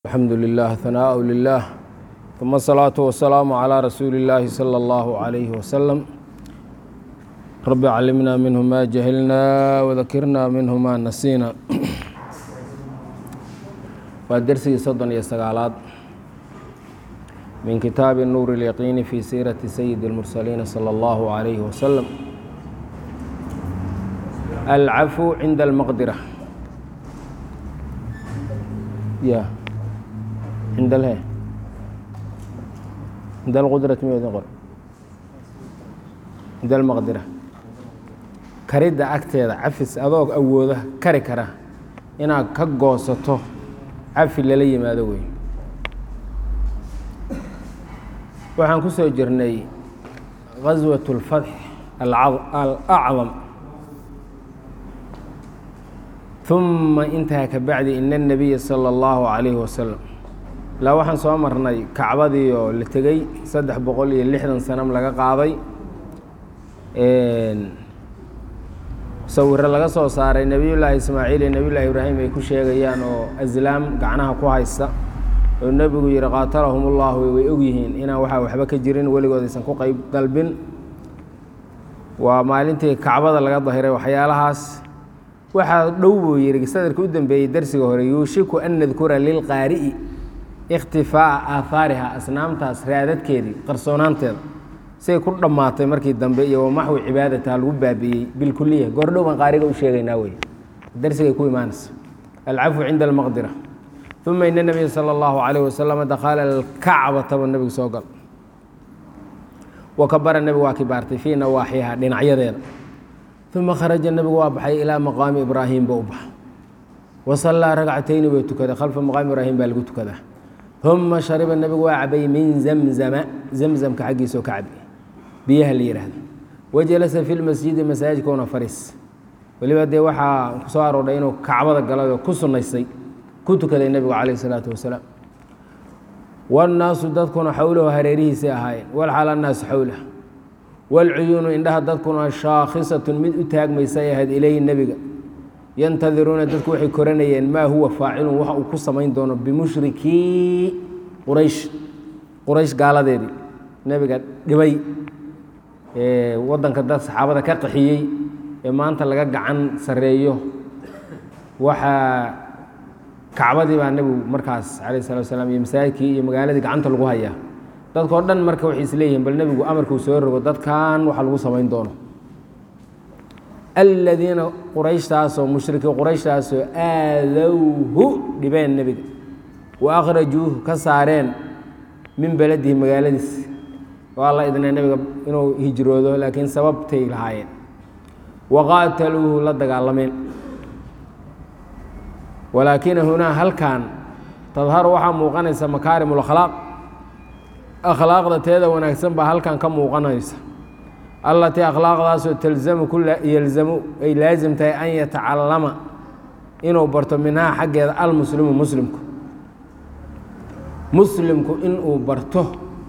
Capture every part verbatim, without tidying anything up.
الحمد لله ثناء لله ثم الصلاة والسلام على رسول الله صلى الله عليه وسلم رب علمنا منه ما جهلنا وذكرنا منه ما نسينا والدرس صدن يستقالات من كتاب النور اليقين في سيرة سيد المرسلين صلى الله عليه وسلم العفو عند المقدرة يا عند اله عند القدرة مية عند المقدرة كريدة أكتيدا عفس أدوك أوده كري كرا إنا كقوسته عفي للي ما دوي waxaan ku soo jirnay غزوة الفتح الأعظم ثم انتهى كبعد إن النبي صلى الله عليه وسلم لا waxaan soo marnay kacbadii oo la tagay saddex boqol iyo lixdan sano laga qaaday een sawir laga soo saaray nabiyullaahi ismaaciil iyo nabiyullaahi ibraahim ay ku sheegayaan oo azlaam gacnaha ku haysta oo nabigu yiri qaatalahumullahu way og yihiin inaan waxa waxba ka jirin waligood aysan ku qayb dalbin waa maalintii kacbada laga dahiray waxyaalahaas waxa dhow buu yiri sadarka u dambeeyay darsiga hore yuushiku an nadkura lil qaari'i ikhtifaa aathariha asnaamtaas raadadkeedii qarsoonaanteeda say ku dhamaatay markii dambe iyo maxwi cibaadata lagu baabiyay bil kulliya goordhow baan qaariga u sheegaynaa way darsiga ku imaanaysa al'afu 'inda al-maqdira ثم إن النبي صلى الله عليه وسلم دخل الكعبة والنبي سوقل وكبر النبي وكبارتي في نواحيها دينعيدين ثم خرج النبي وابحي إلى مقام إبراهيم بوبح وصلى ركعتين ويتكذا خلف مقام إبراهيم بالقوت كذا ثم شرب النبي وعبي من زمزم زمزم كعجيس وكعبي بيه اللي هذا وجلس في المسجد مساجد كون فرس واللي بدي وحى صاروا دينه كعبة قالوا كسر نيسي كنت كذا النبي عليه الصلاة والسلام والناس دتكون حوله هريريه ساهاين والحال الناس حوله والعيون عندها دتكون شاخصة من أتاج ما يسيهد إليه النبي ينتظرون دتكون وحي كورنيين ما هو فاعل وحا وقصة ما يندون بمشركي قريش قريش قال ذي النبي قال دبي إيه وضن كذا صحابة كقحيي ما أنت لقى عن سريه وحا kacbadii baa nabigu markaas calayhi salaatu wasalaam iyo masaajidkii iyo magaaladii gacanta lagu hayaa dadkoo dhan marka waxay isleeyihiin bal nabigu amarkuu soo rogo dadkan waxa lagu samayn doono aladiina qurayshtaasoo mushrikii qurayshtaasoo aadowhu dhibeen nebiga wa akhrajuuhu ka saareen min beladihi magaaladiis waa la idnay nebiga inuu hijroodo laakiin sababtay lahaayeen waqaataluuhu la dagaalameen ولكن هنا هل كان تظهر وحا موقنيسا مكارم الأخلاق أخلاق تيدا ونكسن هل كان كم موقنيسا التي أخلاق ذاسو تلزم كل يلزم أي لازم تي أن يتعلم إنه برتو منها حق المسلم مسلمك مسلمك إنه برتو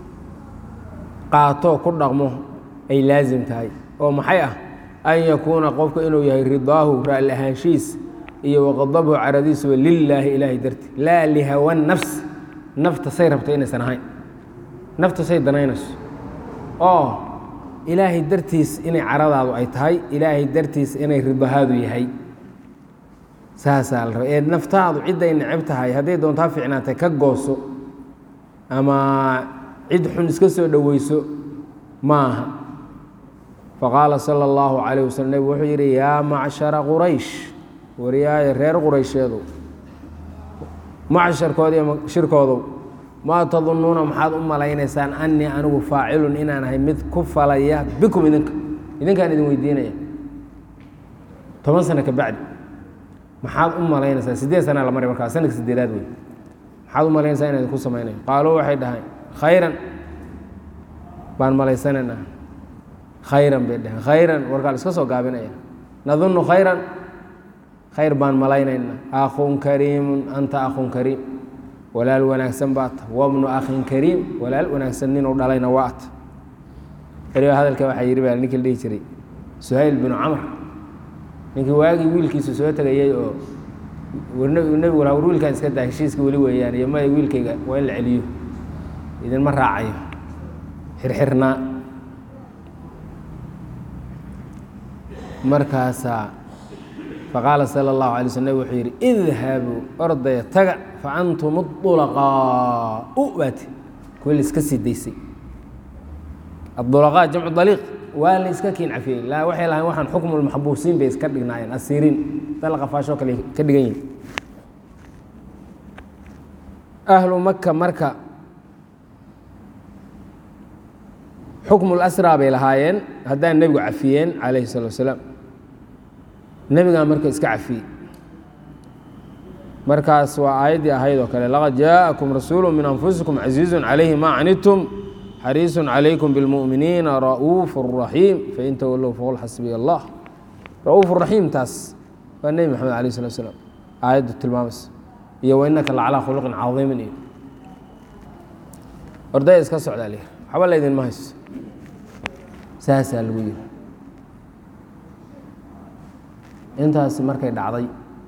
قاطو كل رغمه أي لازم تي ومحيئة أن يكون قفك إنه يرضاه رأى الأهانشيس iyo waqadabu caradiisu lillaahi ilaahay darti laa lihawan nafs nafta say rabto inaysan ahayn nafta say danaynayso oo ilaahay dartiis inay caradaadu ay tahay ilaahay dartiis inay ridahaadu yahay saasaa la rabaa ee naftaadu cidday necab tahay hadday doontaa fiicnaatay ka gooso ama cid xun iska soo dhoweyso maaha faqaala sala allahu calayh wasalam nebigu wuxuu yidhi yaa macshara quraysh wariyaaye reer quraysheedu macsharkooda iyo shirkoodu maa tadunnuuna maxaad u malaynaysaan annii anigu faacilun inaan ahay mid ku falaya bikum idinka idinkaan idin weydiinaya toban sano ka bacdi maxaad u malaynaysaa siddeed sanaa la maray markaa sanadka siddeedaad wey maxaad u malaynaysaa inaan idinku samaynayo qaaluu waxay dhahayn khayran baan malaysanaynaa khayran bay dhaheen khayran warkaa la iska soo gaabinaya nadunnu khayran khayr baan malaynayna akhun kariimun anta akhun kariim walaal wanaagsan baat wabnu akhin kariim walaal wanaagsan nin u dhalayna waat xiriyo hadalka waxa yiri baa ninkii dhigi jiray suhayl bin amr ninkii waagi wiilkiisa soo tagayay oo nebigu lahaa war wiilkaan iska daa heshiiska weli weeyaan iyo maya wiilkayga waa in la celiyo idinma raacayo xirxirnaa markaasaa faqaala sala allahu alay sl nabig wuxuu yidhi idhabuu ordaya taga fa antum adulaqaau baati kuwi la iska sii daysay adulaqaa jamcu daliiq waa la iska kiin cafiyey laa waxay lahayn waxaan xukmulmaxbuusiin bay iska dhignaayeen asiiriin dalaqa faashoo kale ka dhigan yihin ahlu maka marka xukmul asraa bay lahaayeen haddaan nebigu cafiyeen calayhi salatu wasalaam nebigaa marka iska cafiyey markaas waa aayaddii ahayd oo kale laqad jaa'akum rasuulu min anfusikum casiizun calayhi maa canidtum xariisun calaykum bilmu'miniina ra'uufu raxiim fain tawallow faqul xasbiya allah ra'uufu raxiim taas waa nebi maxamed alayh salatu wasalaam aayaddu tilmaamaysa iyo wainaka lacalaa khuluqin cadiimin iyo ordaya iska socdaa lyih waxba laydinma hayso saasaa lagu yiri intaasi markay dhacday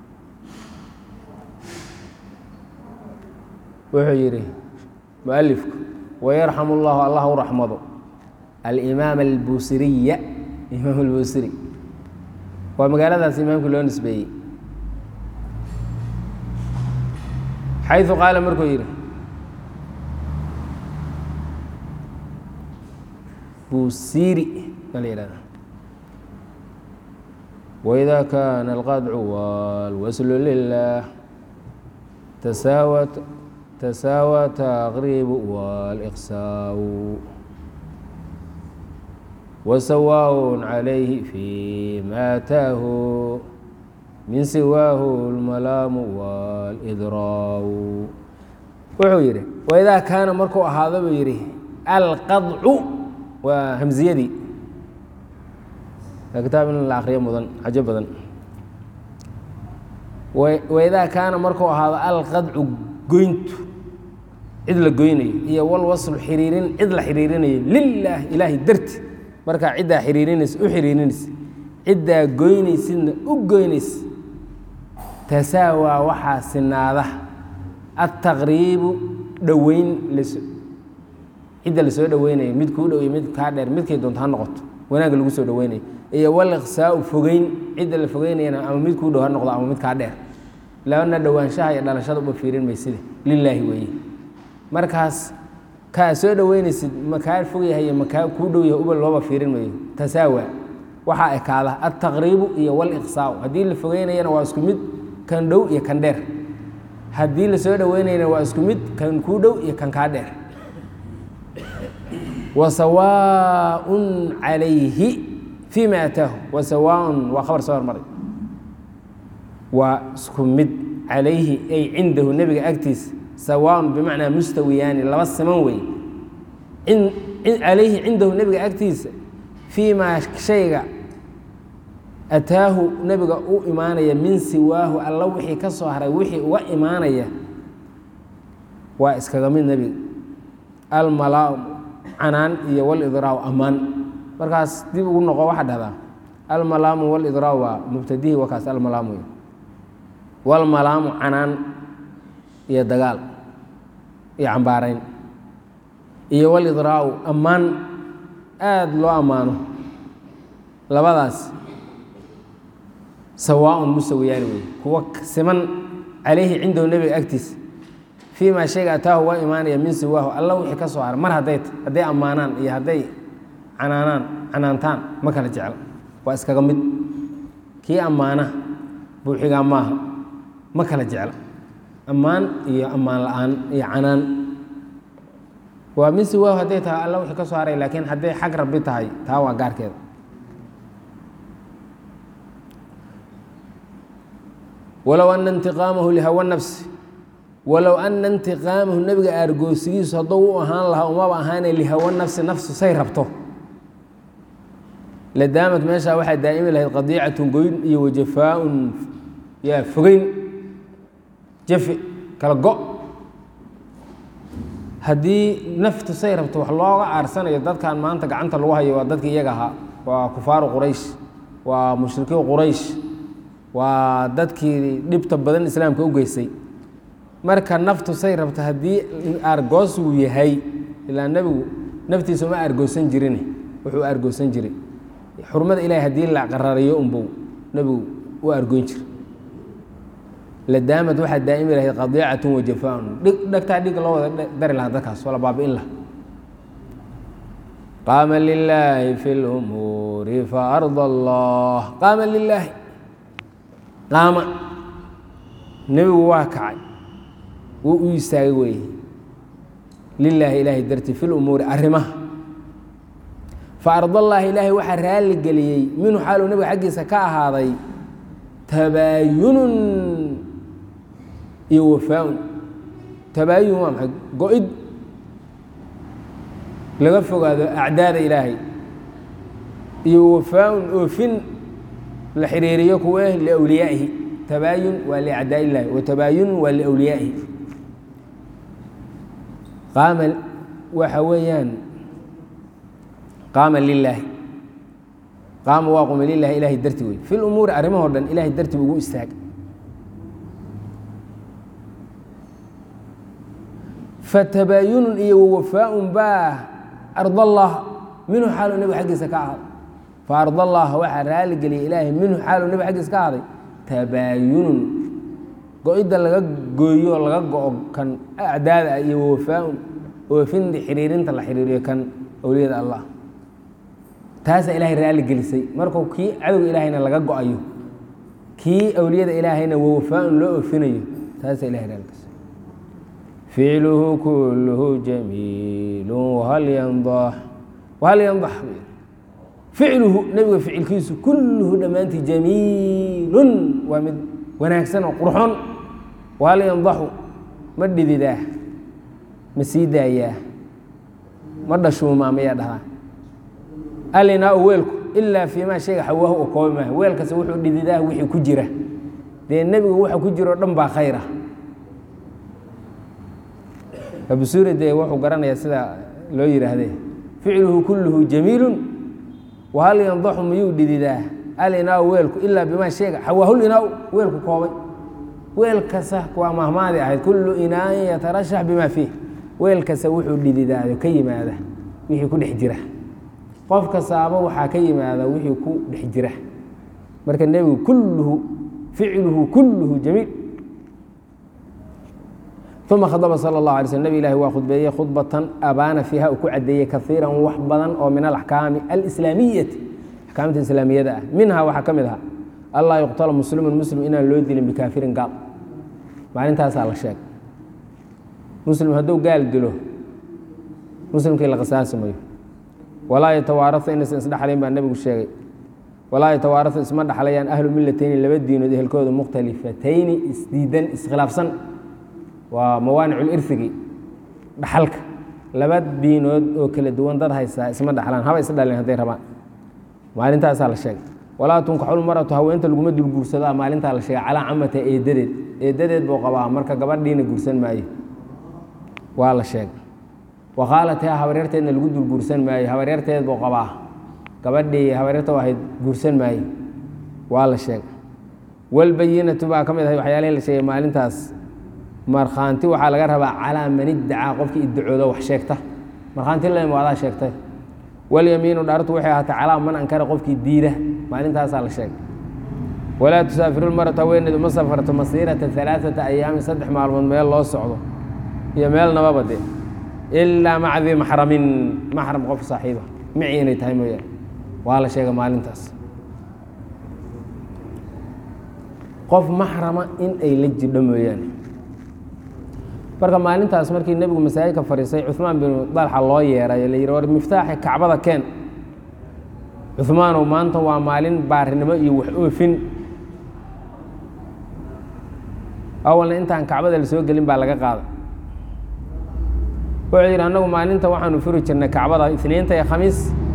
wuxuu yidhi mualifku wayarxamu اllahu allah u raxmado alimaam albusiriya imaam albusiri waa magaaladaas imaamkii loo nisbeeyey xayثu qaala markuu yidhi busiri baa la yihahda وإذا كان القدع والوسل لله تساوى تساوى تغريب والإقساء وسواء عليه فيما أتاه من سواه الملام والإذراء wuxuu yidhi وإذا كان markuu ahaado buu yidhi الqadcu waa hamزiyadii kitaab in la akriyo mudan cajo badan waidaa kaana markuu ahaado alqadcu goyntu cid la goynayo iyo walwaslu xiriirin cid la xiriirinayo lilaah ilaahay darti markaa ciddaa xiriirinaysa u xiriirinaysa ciddaa goynaysidna u goynaysa tasaawaa waxaa sinaada altaqriibu dhoweyn cidda lasoo dhoweynayo mid kuu dhow iyo mid kaa dheer midkay doonto ha noqoto wanaagga lagu soo dhoweynayo iyo waliqsaau fogeyn cidda la fogeynayana ama mid kuu dhow ha noqdo ama mid kaa dheer labana dhowaanshaha iyo dhalashada uba fiirin mayside lilaahi weeye markaas kaa soo dhoweynaysid makaa fog yahay iyo makaa kuu dhow yahay uba looba fiirin mayo tasaawa waxaa ekaada altaqriibu iyo waliqsaau haddii la fogeynayana waa isku mid kan dhow iyo kan dheer haddii lasoo dhoweynayana waa isku mid kan kuu dhow iyo kan kaa dheer wasawaaءun calayhi fii ma ataahu wasawaaءun waa khabar soo hormaray waa isku mid calayhi ay cindahu nebiga agtiisa sawaaءun bimacnaa mustawiyaani laba siman wey calayhi cindahu nebiga agtiisa fii maa shayga ataahu nebiga u imaanaya min siwaahu alla wixii ka soo haray wixii uga imaanaya waa iskaga mid nebiga almalaa canaan iyo walidraaw ammaan markaas dib ugu noqo waxaa dhahdaa almalaamu walidraaw waa mubtadihi waa kaas almalaamu walmalaamu canaan iyo dagaal iyo cambaarayn iyo walidraaw ammaan aada loo ammaano labadaas sawaaءun musawiyaani wey kuwa siman calayhi cindahu nebiga agtiisa fii maa shayga ataahu waa imaanaya min siwaahu alla wixii ka soo haray mar hadday hadday ammaanaan iyo hadday canaanaan canaantaan ma kala jecla waa iskaga mid kii ammaana buuxigaa maaha ma kala jecla ammaan iyo ammaan la-aan iyo canaan waa min siwaahu hadday tahay alla wixii ka soo haray laakiin hadday xag rabbi tahay taa waa gaarkeeda walow ana intiqaamahu lihawa nafsi walow ana intiqaamahu nebiga aargoosigiisu hadduu u ahaan lahaa umaba ahaane lihawa nafsi nafsu say rabto ladaamad meeshaa waxaa daa'imi lahayd qadiicatun goyn iyo wajafaa-un yaa fogeyn jafi kala go haddii naftu say rabto wax looga aarsanayo dadkan maanta gacanta lagu hayo waa dadki iyaga ahaa waa kufaaru quraysh waa mushrikiin quraysh waa dadkii dhibta badan islaamka u geysay marka naftu say rabta haddii argoos uu yahay ilaa nebigu naftiisa uma argoosan jirin wuxuu argoosan jiray xurmada ilaahay haddii la qarariyo unbuu nebigu u argoyn jiray ladaamad waxaa daa'imi lahayd qadiicatun wajafaan dhig dhagtaa dhig loo wada dari lahaa dadkaas wala baabi'in laha qaama lilaahi fi lumuuri faarda allah qaama lilaahi qaama nebigu waa kacay wuu u istaagay weeye lilaahi ilaahay dartii fi lumuuri arrimaha faardallaahi ilaahay waxaa raalli geliyey minhu xaaluu nebiga xaggiisa ka ahaaday tabaayunun iyo wafaa-un tabaayun waa maxay go-id laga fogaado acdaada ilaahay iyo wafaa-un oofin la xiriiriyo kuwe liwliyaa'ihi tabaayun waa liacdaa illaahi watabaayun waa liwliyaa'ihi qaama waxa weeyaan qaama lilaahi qaama waa quma lilahi ilaahay darti wey fi lumuuri arrimahoo dhan ilaahay darti ugu istaag fatabaayunun iyo wawafaa-un baa ardallah minhu xaaluu nebiga xaggiisa ka ahaaday fa ardallaha waxaa raali geliyay ilaahay minhu xaaluu nebiga xaggiisa ka ahaaday tabaayunun go-idda laga gooyo oo laga go-o kan acdaada ah iyo wawafaa-un oofin xiriirinta la xiriiriyo kan awliyada allah taasaa ilaahay raali gelisay markuu kii cadowga ilaahayna laga go-ayo kii awliyada ilaahayna wawafaa-un loo oofinayo taasaa ilahay raali gelisay ficluhu kulluhu jamiilu wahal yandax wahal yandax ficluhu nebiga ficilkiisu kulluhu dhammaantii jamiilun waa mid wanaagsan oo qurxon wahal yandaxu ma dhididaa ma sii daayaa ma dhashuumaa mayaa dhahaa alinaa weelku ilaa fii maa shayga xawaahu oo koobi maaha weelkase wuxuu dhididaa wixii ku jira dee nebigu waxa ku jira oo dhan baa khayra abusuuri dee wuxuu garanayaa sida loo yidhaahdee ficluhu kulluhu jamiilun wahal yandaxu miyuu dhididaa alinaa weelku ilaa bimaa shayga xawaahul inaa weelku koobay weel kasta waa mahmaadi ahayd kullu inaain yatarashax bimaa fiih weel kasta wuxuu dhididaado ka yimaada wixii ku dhex jira qof kastaaba waxaa ka yimaada wixii ku dhex jira marka nebigu kulluhu ficluhu kulluhu jamiil uma khadaba sala اllahu alay slm nebi ilahi waa khudbeeyey khudbatan abaana fiiha uu ku cadeeyey kaiiran wax badan oo min alaxkaami alislaamiyati axkaamta islaamiyada ah minhaa waxaa ka mid aha allaa yuqtala muslimun muslim inaan loo dilin bikaafirin gaal maalintaasaa la sheeg muslim hadduu gaal dilo muslimkii la qisaasi mayo walaa yatawaarasa inaysan isdhexlayn baa nebigu sheegay walaa yatawaarasa isma dhexlayaan ahlu millatayni laba diinood ehelkooda mukhtalifatayni isdiidan iskhilaafsan waa mawaaniculirhigi dhaxalka laba diinood oo kala duwan dad haysaa isma dhexlaan haba is dhalin hadday rabaan maalintaasaa la sheegay walaa tunkaxul maratu haweenta laguma dulguursadaa maalintaa la sheegay calaa camata eedadeed eedadeed buu qabaa marka gabadhiina guursan maayo waa la sheegay waqaalataa habaryarteedna lagu dulguursan maayo habaryarteed buu qabaa gabadhii habaryarta ahayd guursan maayo waa la sheegay walbayinatu baa ka mid ahay waxyaalihii la sheegay maalintaas markhaanti waxaa laga rabaa calaa man iddacaa qofkii iddacooda wax sheegta markhaanti lem adaa sheegtay walyamiinu dhaartu waxay ahaatay calaa man ankara qofkii diida maalintaasaa la sheegay walaa tusaafiru lmaratu haweeneedu ma safarto masiirata alaaata ayaamin saddex maalmood meel loo socdo iyo meel nababa dee ilaa maca dii maxramin maxram qof saaxiiba mici inay tahay mooyaane waa la sheegay maalintaas qof maxrama in ay la jidho mooyaane marka maalintaas markii nebigu masaajidka fadhiisay cuثmaan binu dalxa loo yeeray la yihi war miftaaxi kacbada keen cuثmaanow maanta waa maalin baarinimo iyo wax oofin awalna intaan kacbada la soo gelin baa laga qaaday wuxuu yidhi annagu maalinta waxaanu furi jirnay kacbada isniinta iyo khamiis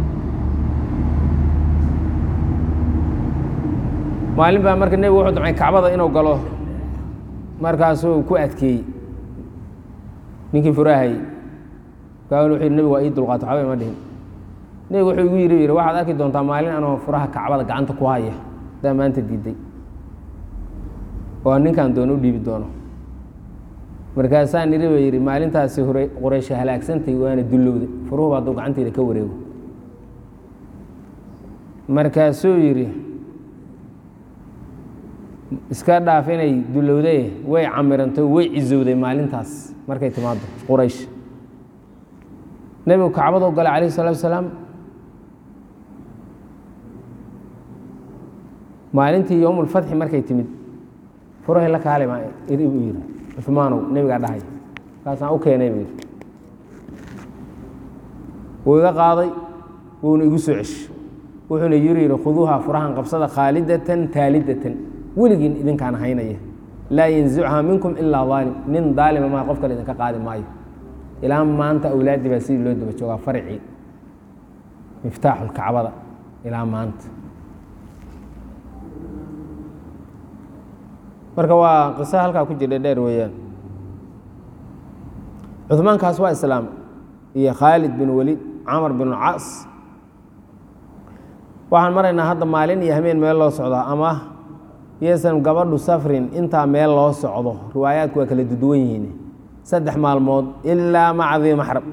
maalin baa marka nebigu wuxuu damcay kacbada inuu galo markaasuu ku adkeeyey ninkii furahayey kaa wuxuu yidhi nebigu waa ii dulqaato waxba ima dhihin nebigu wuxuu igu yidhi yidhi waxaad arki doontaa maalin anoo furaha kacbada gacanta ku haya hadaa maanta diiday oo ninkan doon u dhiibi doono markaasaa niri baa yidhi maalintaasi hore quraysh halaagsantay waana dullowday furuhuba hadduu gacanteeda ka wareego markaasuu yidhi iska dhaaf inay dullowday way camirantay way cizowday maalintaas markay timaado quraysh nebigu kacbadoo galay calayh isalaatu wasalaam maalintii yowmulfatxi markay timid furahay la kaale baa iri buu yidhi cusmaanow nebigaa dhahay kaasaan u keenay buu yidhi wuu iga qaaday wuuna igu soo cesh wuxuuna yiri yidhi khuduuha furahan qabsada khaalidatan taalidatan weligiin idinkaan haynaya laa yanzicuhaa minkum ilaa daalim nin daalima maa qof kale idinka qaadi maayo ilaa maanta awlaaddii baa sidii loo daba joogaa farcii miftaaxulkacbada ilaa maanta marka waa qiso halkaa ku jira dheer weeyaan cuhmaankaas waa islaam iyo khaalid bin waliid camar bin caas waxaan maraynaa hadda maalin iyo hameen meel loo socdaa ama yeysan gabadhu safrin intaa meel loo socdo riwaayaadku waa kala duduwan yihiin saddex maalmood ilaa maca dii maxram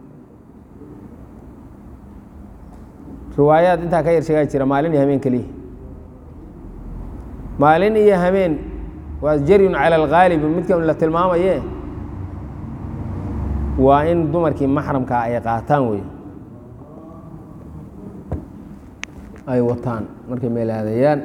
riwaayaad intaa ka yar sheegaa jira maalin iyo hameen keliya maalin iyo hameen waa jaryun cala alghaalibi midkan la tilmaamaye waa in dumarkii maxramkaa ay qaataan wey ay wataan markay meel aadayaan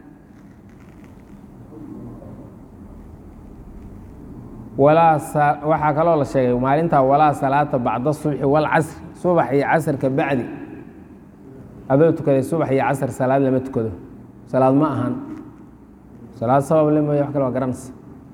walaa waxaa kaloo la sheegay maalintaa walaa salaata bacda subxi walcasri subax iyo casrka bacdi adoo tukaday subax iyo casr salaad lama tukado salaad ma ahan salaad sabab le mooye wax kale waa garanaysa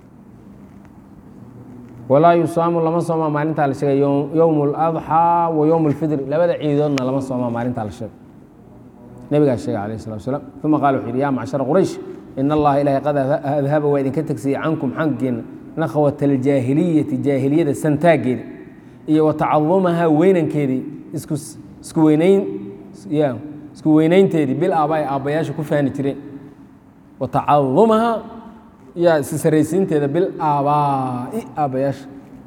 walaa yusaamu lama soomaa maalintaa la sheegay yowm اladxaa wa yowm اlfidri labada ciidoodna lama soomaa maalintaa la sheegay nebigaa sheegay alayh الsalatu wasalaam uma qaala wuxu yidhi ya macshara quraysh in allaha ilahay qad adhaba waa idinka tegsiyey cankum xaggeena nakhwat aljaahiliyati jaahiliyada santaageeda iyo wa tacadumahaa weynankeedii isku isku weynayn ya isku weynaynteedii bil aaba ay aabbayaasha ku faani jireen wa tacadumahaa yaa isi saraysiinteeda bil aabaa'i aabbayaasha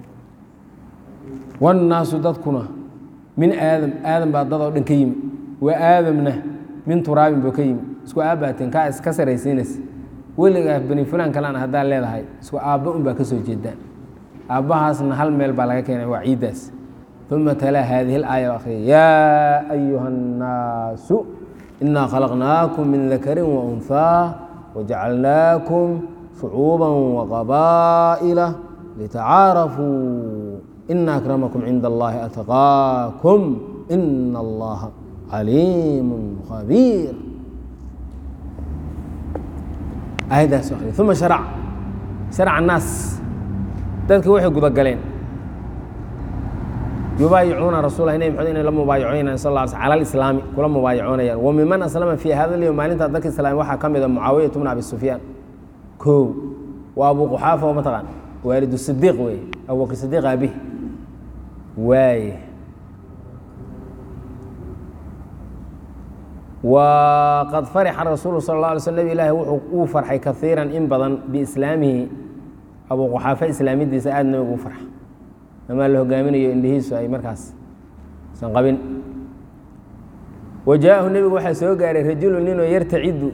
wannaasu dadkuna min aadam aadam baa dad oo dhan ka yimi wa aadamna min turaabin buu ka yimi isku aabbaateen kaa iska saraysiinaysa weligaa bani fulan kalena haddaad leedahay isku aabba un baa ka soo jeedaan aabbahaasna hal meel baa laga keenay waa ciiddaas uma talaa haadihi اlaaya akhriya yaa ayuha الnaasu inaa khalaqnaakum min dakarin waunhaa wajacalnaakum shucuuba waqabaa'ila litacaarafuu ina akramakum cinda allahi atqaakum ina allaha caliimu khabiir aayaddaas akhriya uma sharac sharaca annaas dadkii waxay gudagaleen yubaayicuuna rasulah nebi maxamed inay la mubaayacoynayaan sal lla sl cala alislaami kula mubaayacoonayaan wa miman aslama fii hada lyowm maalintaa dadka islaami waxaa ka mida mucaawiyatu bna abi sufyaan kow waa abu quxaafa oo mataqaan waalidu sidiiq weeye abubakr sidiiq aabihi waaye waqad farixa rasuulu sal اla alay sl nbi ilaahi wuxuu uu farxay kaiiran in badan biislaamihi abu quxaafa islaamidiisa aad nabigu u farxa amaa la hogaaminayo indhihiisu ay markaas san qabin wa jaaءahu nebigu waxaa soo gaaray rajulu ninoo yartacidu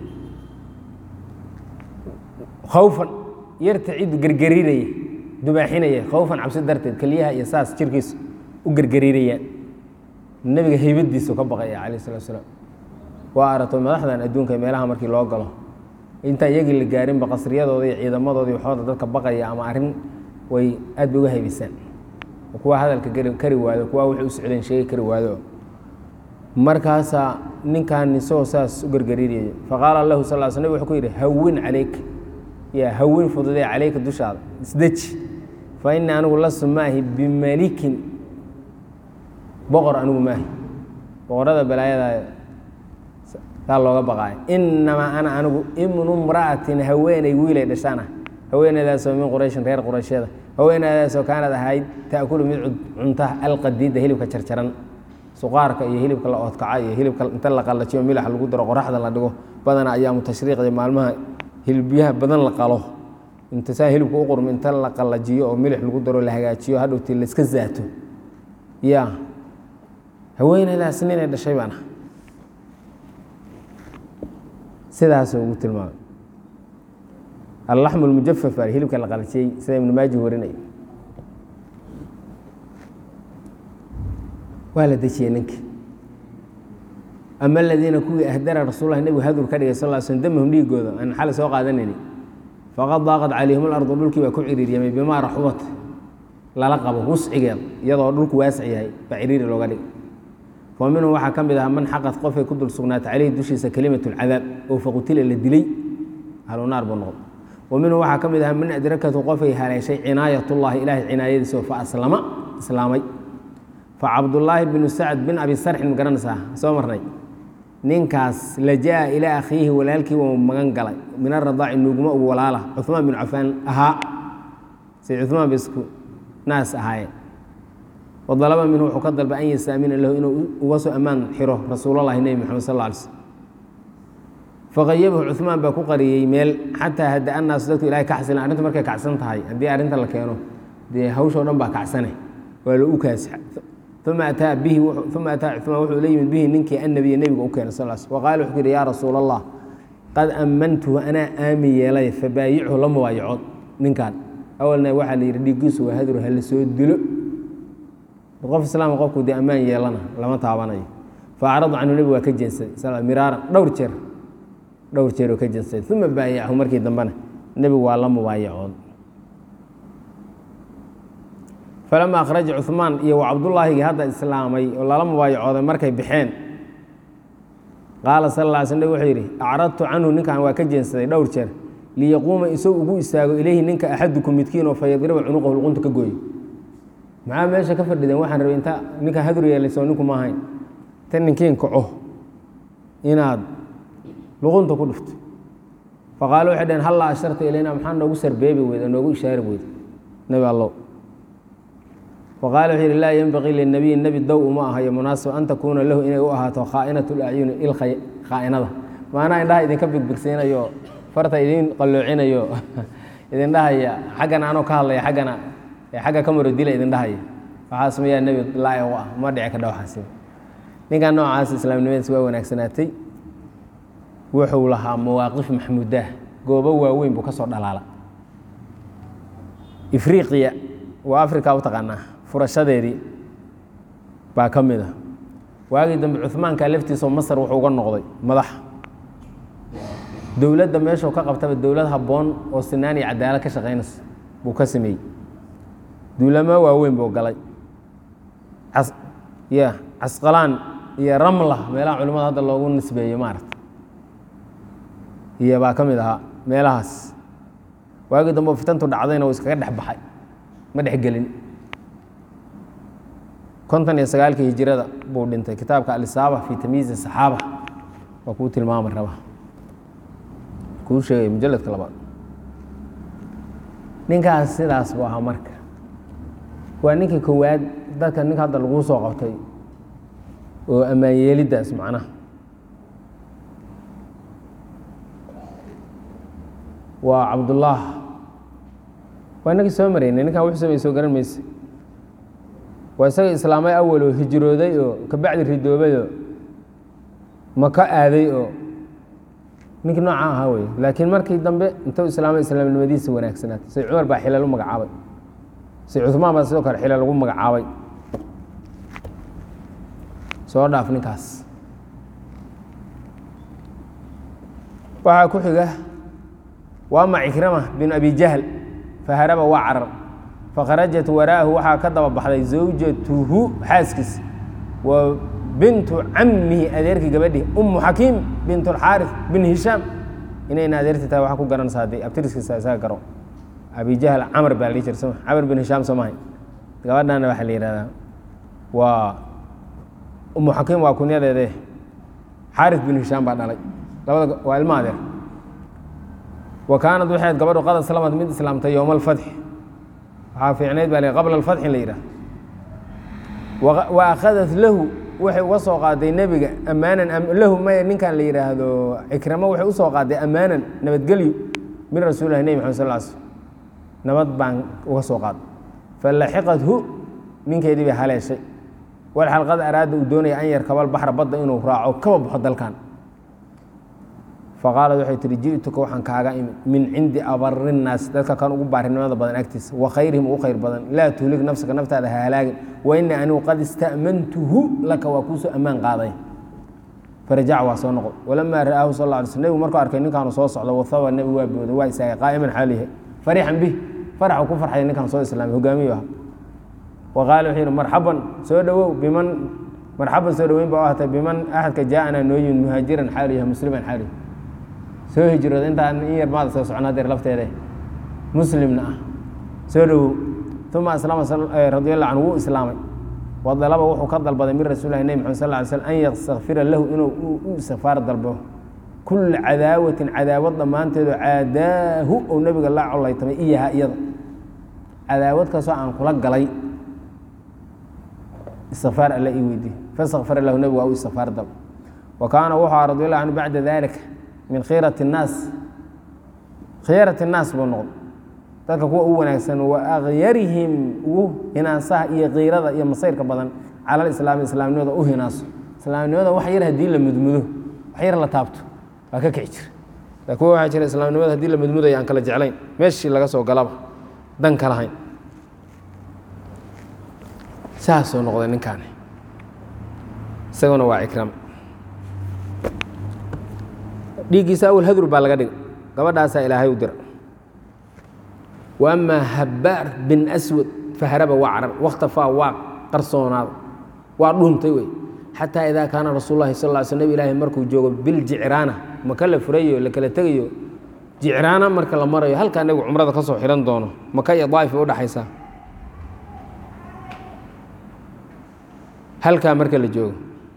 khawfan yartacidu gergariiraya dubaaxinaya khawfan cabsi darteed keliyaha iyo saas jirkiisu u gergariirayaan nebiga haybadiisu ka baqaya calayh الsalatu asalaam waa arato madaxdan adduunka meelaha markii loo galo intaan iyagii la gaarinba qasriyadooda iyo ciidamadoodii waxooda dadka baqaya ama arrin way aad bay uga haybisaan kuwa hadalka kari waado kuwa waxay u socdeen sheegi kari waado markaasaa ninkan isagoo saas u gargariiraya faqaala lahu sal l sl nabig wuxuu ku yidhi hawin calayka yaa hawin fududee calayka dushaada isdeji fa inii anigu lastu maahi bimalikin boqor anigu maahi boqorada balaayada taa looga baqaayo inamaa ana anigu ibnu mra'atin haweeney wiilay dhashaan ah haweeneydaasoo min qurayshin reer qurayshyada haweeneydaasoo kaanad ahayd ta'kulu mid cunta alqadiida hilibka jarjaran suqaarka iyo hilibka la oodkaca iyo hilibka inta la qallajiyo milax lagu daro qoraxda la dhigo badana ayaamu tashriiq iyo maalmaha hilibyaha badan la qalo inta saa hilibka u qurmo inta la qallajiyo oo milix lagu daro la hagaajiyo hadhowtii la iska zaato ya haweeneydaas nin ay dhashay baan ah sidaasuu ugu tilmaamay allaxmu lmujafaf baa hilibka la qalajiyey sida ibnu maaji warinay waa la dejiyey ninkii ama aladiina kuwii ahdara rasuullahi nebigu hadur ka dhigay sal sl damahum dhiigooda aan xali soo qaadanayni faqad daaqad calayhim alardu dhulkii baa ku ciriiryamay bimaa raxubat lala qabo wuscigeed iyadoo dhulku waasic yahay baa ciriiri looga dhigay fa minhum waxaa ka mid aha man xaqad qofay ku dul sugnaatay caleyhi dushiisa kelimatu lcadaab oo faqutila la dilay ahlunaar buu noqday wa minhum waxaa ka mid aha man adrakatu qofay haleeshay cinaayatullahi ilaahay cinaayadiisa oo fa aslama islaamay fa cabdullaahi binu sacd bin abi sarxin magaranaysaa soo marnay ninkaas lajaa ilaa akhiihi walaalkii wuu magan galay min aradaaci nuugmo ugu walaala cumaan bin cafaan ahaa say cumaan ba isku naas ahaayeen wadalaba minhu wuxuu ka dalbay an yastaamina lahu inuu uga soo ammaan xiro rasuulalahi nebi moxamed sal alay slm faqayabahu cumaan baa ku qariyey meel xataa hada annaasu dadku ilahay ka xasilan arrinta markay kacsan tahay haddii arrinta la keeno dee hawshoo dhan baa kacsane waa la u kaasi uma ataa bihi uma ataa cumaan wuxuu la yimid bihi ninkii annabiya nebiga u keenay sal sl waqaala wuxuu yidhi yaa rasuula allah qad ammantuhu anaa aamin yeelay fabaayichu la mubaayacood ninkan awalna waxaa la yidhi dhiiggiisu waa hadur hala soo dilo qof islaam qofku dee ammaan yeelana lama taabanayo fa acrada canhu nebigu waa ka jeensaday miraaran dhowr jeer dhowr jeer oo ka jeensaday uma baayachu markii dambena nebigu waa la mubaayacood falama akhraja cumaan iyo wa cabdullaahigii hadda islaamay oo lala mubaayacooday markay baxeen qaala sal lla sl nabig wuxuu yidhi acradtu canhu ninkan waa ka jeensaday dhowr jeer liyaquuma isou ugu istaago ilayhi ninka axadukum midkiin oo fayadriba cunuqahu luqunta ka gooyo maxaa meesha ka fadhideen waxaan rabay inta ninkaa hadur yeelayso ninku ma ahayn ta ninkiin kaco inaad luqunta ku dhufto faqaalo waxay dhaheen hallaa asharta ilayna maxaa noogu sarbeebi weyda noogu ishaari weyda nebi allow faqaala wuxuu yidhi laa yenbaqii linabiyi nebi dow uma ahayo munaasib an takuuna lahu inay u ahaato khaa'inat lacyuni il khaa'inada maanaa indhaha idinka bigbigsiinayo farta idin qalloocinayo idin dhahaya xaggana anoo ka hadlaya aggana xagga ka maro dila idin dhahaya waxaas mayaa nebi laa u ah ma dhici ka dhawaxaasi ninkan noocaas islaamnimadiis waa wanaagsanaatay wuxuu lahaa mawaaqif maxmuudah goobo waaweyn buu ka soo dhalaala ifriqiya waa africa u taqaanaa furashadeedii baa ka mid a waagii dambe cumaanka laftiisao masar wuxuu uga noqday madax dowladda meeshuu ka qabtaba dowlad habboon oo sinaan iyo cadaalad ka shaqaynaysa buu ka sameeyey duulamo waaweyn buu galay ya casqalaan iyo ramla meelaha culimmada hadda loogu nisbeeyo maarata iyo baa ka mid ahaa meelahaas waagii dambe fitantu dhacdayna uu iskaga dhex baxay ma dhexgelin kontan iyo sagaalkii hijirada buu dhintay kitaabka alisaaba fi tamyiizi saxaaba waa kuu tilmaami raba kuu sheegay mujaladka labaad ninkaas sidaas buu ahaa marka waa ninkii koowaad dadka ninka hadda laguu soo qabtay oo ammaan yeeliddaas macnaha waa cabdullaah waa inagii soo maraynay ninkan wuxuu samey soo garan mayse waa isaga islaamay awal oo hijrooday oo kabacdi ridoobay oo maka aaday oo ninkii nooca ahaa wey laakiin markii dambe intuu islaamay islaamnimadiisa wanaagsanaatay say cumar baa xilal u magacaabay say cumaan baa sidoo kale xilal lagu magacaabay soo dhaaf ninkaas waxaa ku xiga waama cikrama bin abi jahl faharaba waa carar fakharajat waraahu waxaa ka daba baxday zawjatuhu xaaskiis wa bintu camihi adeerkii gabadhi umu xakiim bint اlxaarif bin hishaam inayna adeerti tahay waxaa ku garanaysaa de abtiriskiisa isaga garo abi jahl camr baa la dhihi jira soma camr bin hishaam soo mahay gabadhana waxaa la yihahdaa waa umu xakiim waa kunyadeede xaarif bin hishaam baa dhalay labada waa ilma adeer wa kaanad waxay ahayd gabadhu qad aslamad mid islaamtay yowma alfatxi waxaa fiicnayd baa l qabla alfatxi in la yidhaah wa akhadat lahu waxay uga soo qaaday nebiga ammaanan lahu maya ninkan la yidhaahdo cikramo waxay usoo qaaday ammaanan nabadgelyo min rasuulilahi nebi maxamed sal l slm nabad baan uga soo qaad falaxiqathu ninkeedii bay haleeshay wal xalqad araada uu doonaya an yarkaba albaxra badda inuu raaco kaba baxo dalkan faqaalad waxay tihi ji'tuka waxaan kaaga imid min cindi abari nnaas dadka kan ugu baarinimada badan agtiisa wa khayrihim ugu khayr badan laa tuhlig nafsaka naftaada ha halaagin wa inii anigu qad ista'mantuhu laka waa kuusoo ammaan qaaday farajac waa soo noqon walamaa ra'aahu sal alla alay sl nebigu markuu arkay ninkaanu soo socdo wahaba nebigu waa booday waa istaagay qaa'iman xaalihe farixan bih faraxu ku farxaya ninkaan soo islaamay hogaamiyu ah wa qaala wuxuu yidhi marxaban soo dhowow biman marxaban soo dhoweyn baa u ahatay biman axadka jaa-anaa noo yimid muhaajiran xaalu yahay musliman xaalihi soo hijrooda intaan in yar maada soo socnaa deer lafteeda muslimna ah soo dhowow uma aslama radi allahu canhu wuu islaamay wadalaba wuxuu ka dalbaday min rasuulilahi nebi maxamed sal ly slm an yastakfira lahu inuu u istikfaar dalbo kulla cadaawatin cadaawad dhammaanteedu caadaahu ou nebiga la colaytamay iyaha iyada cadaawad kaasoo aan kula galay istikfaar alla ii weydiye fastakfara lahu nebigu waa u istikfaar dalbo wa kaana wuxuu aha radi allahu canhu bacda dalika min khiirati الnaas khiyarat الnaas buu noqday dadka kuwa ugu wanaagsan wa akyarihim ugu hinaasaha iyo kiirada iyo masayrka badan cala alislaami islaamnimada u hinaaso islaamnimada wax yar haddii la mudmudo wax yar la taabto waa ka kici jira laakiin kuwa waxaa jira islaamnimada haddii la mudmudayo aan kala jeclayn meeshii laga soo galaba dan ka lahayn saasuu noqday ninkaani isaguna waa cikrama dhiiggiisa awal hadur baa laga dhigay gabadhaasaa ilaahay u dira wa amaa habbaar bin aswad faharaba waa carar wakhtafaa waa qarsoonaada waa dhuuntay wey xataa idaa kaana rasuul lahi sal ly sl nab ilaahi markuu joogo biljicraana maka la furayo la kala tegayo jicraana marka la marayo halkaa nebigu cumrada ka soo xihan doono maka iyo daa'if bay udhaxaysaa halkaa marka la joogo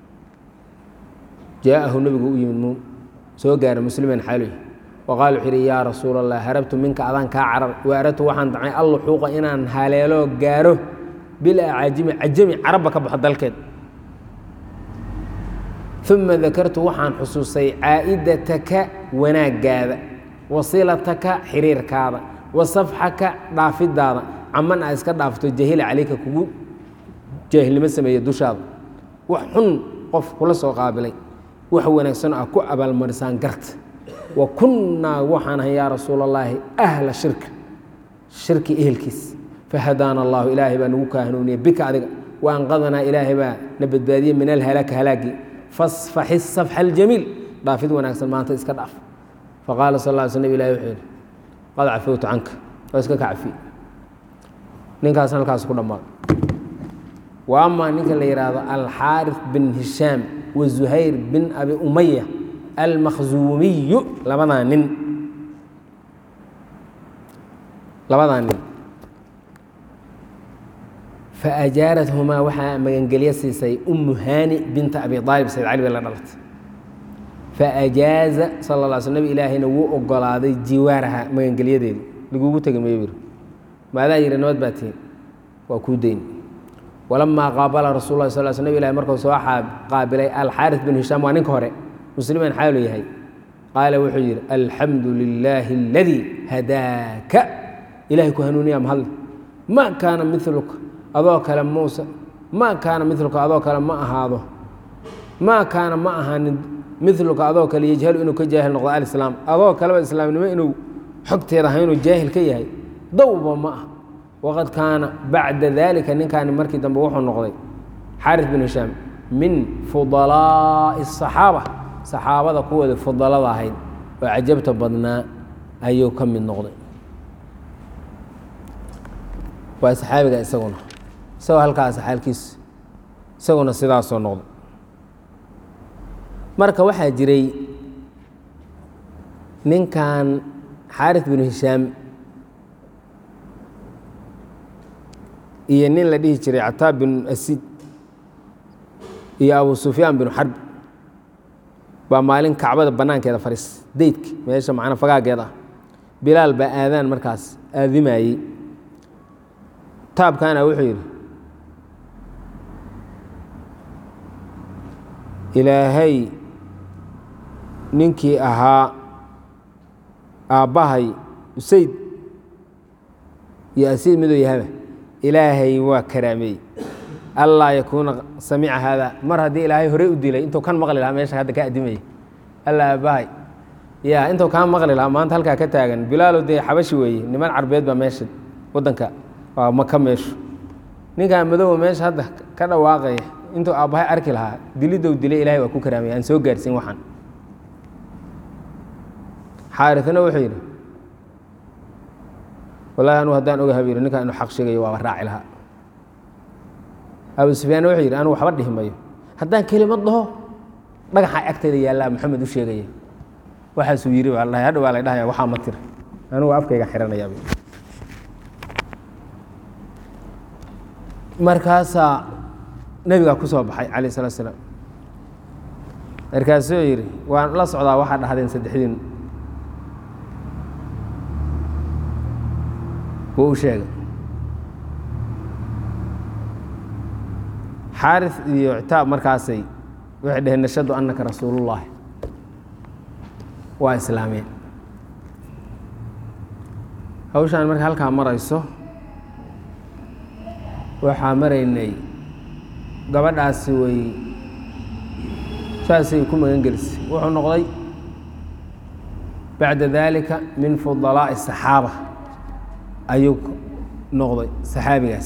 jaa'ahu nebigu u yimid mu soo gaara musliman xaaloy wa qaala wuxuu yidhi yaa rasuul allah harabtu minka adaan kaa carar wa aradtu waxaan dacay alluxuuqa inaan haleelo gaaro bilacaajimi cajami carabba ka baxo dalkeed uma dakartu waxaan xusuustay caa'idataka wanaaggaada wasilataka xiriirkaada wa safxaka dhaafidaada caman aa iska dhaafto jahila calayka kugu jaahilnimo sameeye dushaada wax xun qof kula soo qaabilay wax wanaagsan aa ku abaalmarisaan garta wa kunnaa waxaan ahay yaa rasuul allaahi ahla shirka shirki ehelkiis fahadaana allahu ilaahay baa nagu kaa hanuuniyey bika adiga wa anqadanaa ilaahay baa na badbaadiyey min alhalaaki halaagii fasfaxi safxa aljamiil dhaafid wanaagsan maanta iska dhaaf faqaala sal lla ly sl nab ilahi wuxuu yidhi qad cafowtu canka waa iska ka cafiye ninkaasna halkaas ku dhammaaday wa amaa ninka la yidhaahdo alxaarif bin hishaam wa zuhayr bin abi umaya almakhzuumiyu labadaa nin labadaa nin faajaarathumaa waxaa magangelyo siisay umu haani binta abi aalib sayd cali bay la dhalatay faajaaza sala la sl nabi ilaahayna wuu ogolaaday jiwaaraha magangelyadeedi lagugu tegi mayo yiri maadaa yidhi nabad baa tihin waa kuu dayn walamaa qaabala rasul lah sal sl nab ilahi markuu soo qaabilay alxaaris bin hishaam waa ninka hore musliman xaalu yahay qaala wuxuu yidhi alxamdu lilaahi aladii hadaaka ilahay ku hanuuniya mahadle ma kaana miluka adoo kale muuse maa kaana miluka adoo kale ma ahaado maa kaana ma ahaanin miluka adoo kale yajhalu inuu ka jaahil noqdo alislaam adoo kaleba islaamnimo inuu xogteeda ahay inuu jaahil ka yahay dowba ma ah waqad kaana bacda dalika ninkaani markii dambe wuxuu noqday xaaris bin hishaam min fudalaa'i الصaxaaba saxaabada kuwooda fudalada ahayd oo cajabta badnaa ayuu ka mid noqday waa saxaabiga isaguna isagoo halkaas xaalkiis isaguna sidaasoo noqday marka waxaa jiray ninkan xaaris binu hishaam iyo nin la dhihi jiray cataab binu asid iyo abu sufyaan binu xarb baa maalin kacbada bannaankeeda fadhiis daydka meesha macna fagaageeda ah bilaal baa aadaan markaas aadimayey taabkaana wuxuu yidhi ilaahay ninkii ahaa aabbahay usayd iyo asiid miduu yahaba ilaahay waa karaamey allaa yakuuna samiica haada mar haddii ilaahay horey u dilay intuu kan maqli lahaa meesha hadda ka adimaya alla aabbahay ya intuu kaa maqli lahaa maanta halkaa ka taagan bilaalow dee xabashi weeye niman carbeed baa meesha waddanka waa maka meeshu ninkaa madooba meesha hadda ka dhawaaqaya intuu aabbahay arki lahaa dilidou dilay ilahay waa ku karaamaya aan soo gaarsiin waxaan xaarisna wuxuu yidhi wallahi anugu haddaan oga habiiro ninkaa inuu xaq sheegayo waaba raaci lahaa abu sufyaan wuxuu yidhi anugu waxba dhihi mayo haddaan kelimad dhaho dhagaxa agteeda yaallaa maxamed u sheegaya waxaasuu yidhi baa la dhahay hadha waa la dhahaya waxaa ma tira anugu afkayga xiranayaa markaasaa nebigaa ku soo baxay calayh salatu salaam markaasuu yidhi waan la socdaa waxaa dhahdeen saddexdiin wuu u sheegay xaaris iyo ictaab markaasay waxay dhaheen nashhadu annaka rasuulullaahi waa islaameen hawshaan marka halkaa marayso waxaa maraynay gabadhaasi way saasay ku magan gelisay wuxuu noqday bacda dalika min fudalaa'i الصaxaaba ayuu noqday saxaabigaas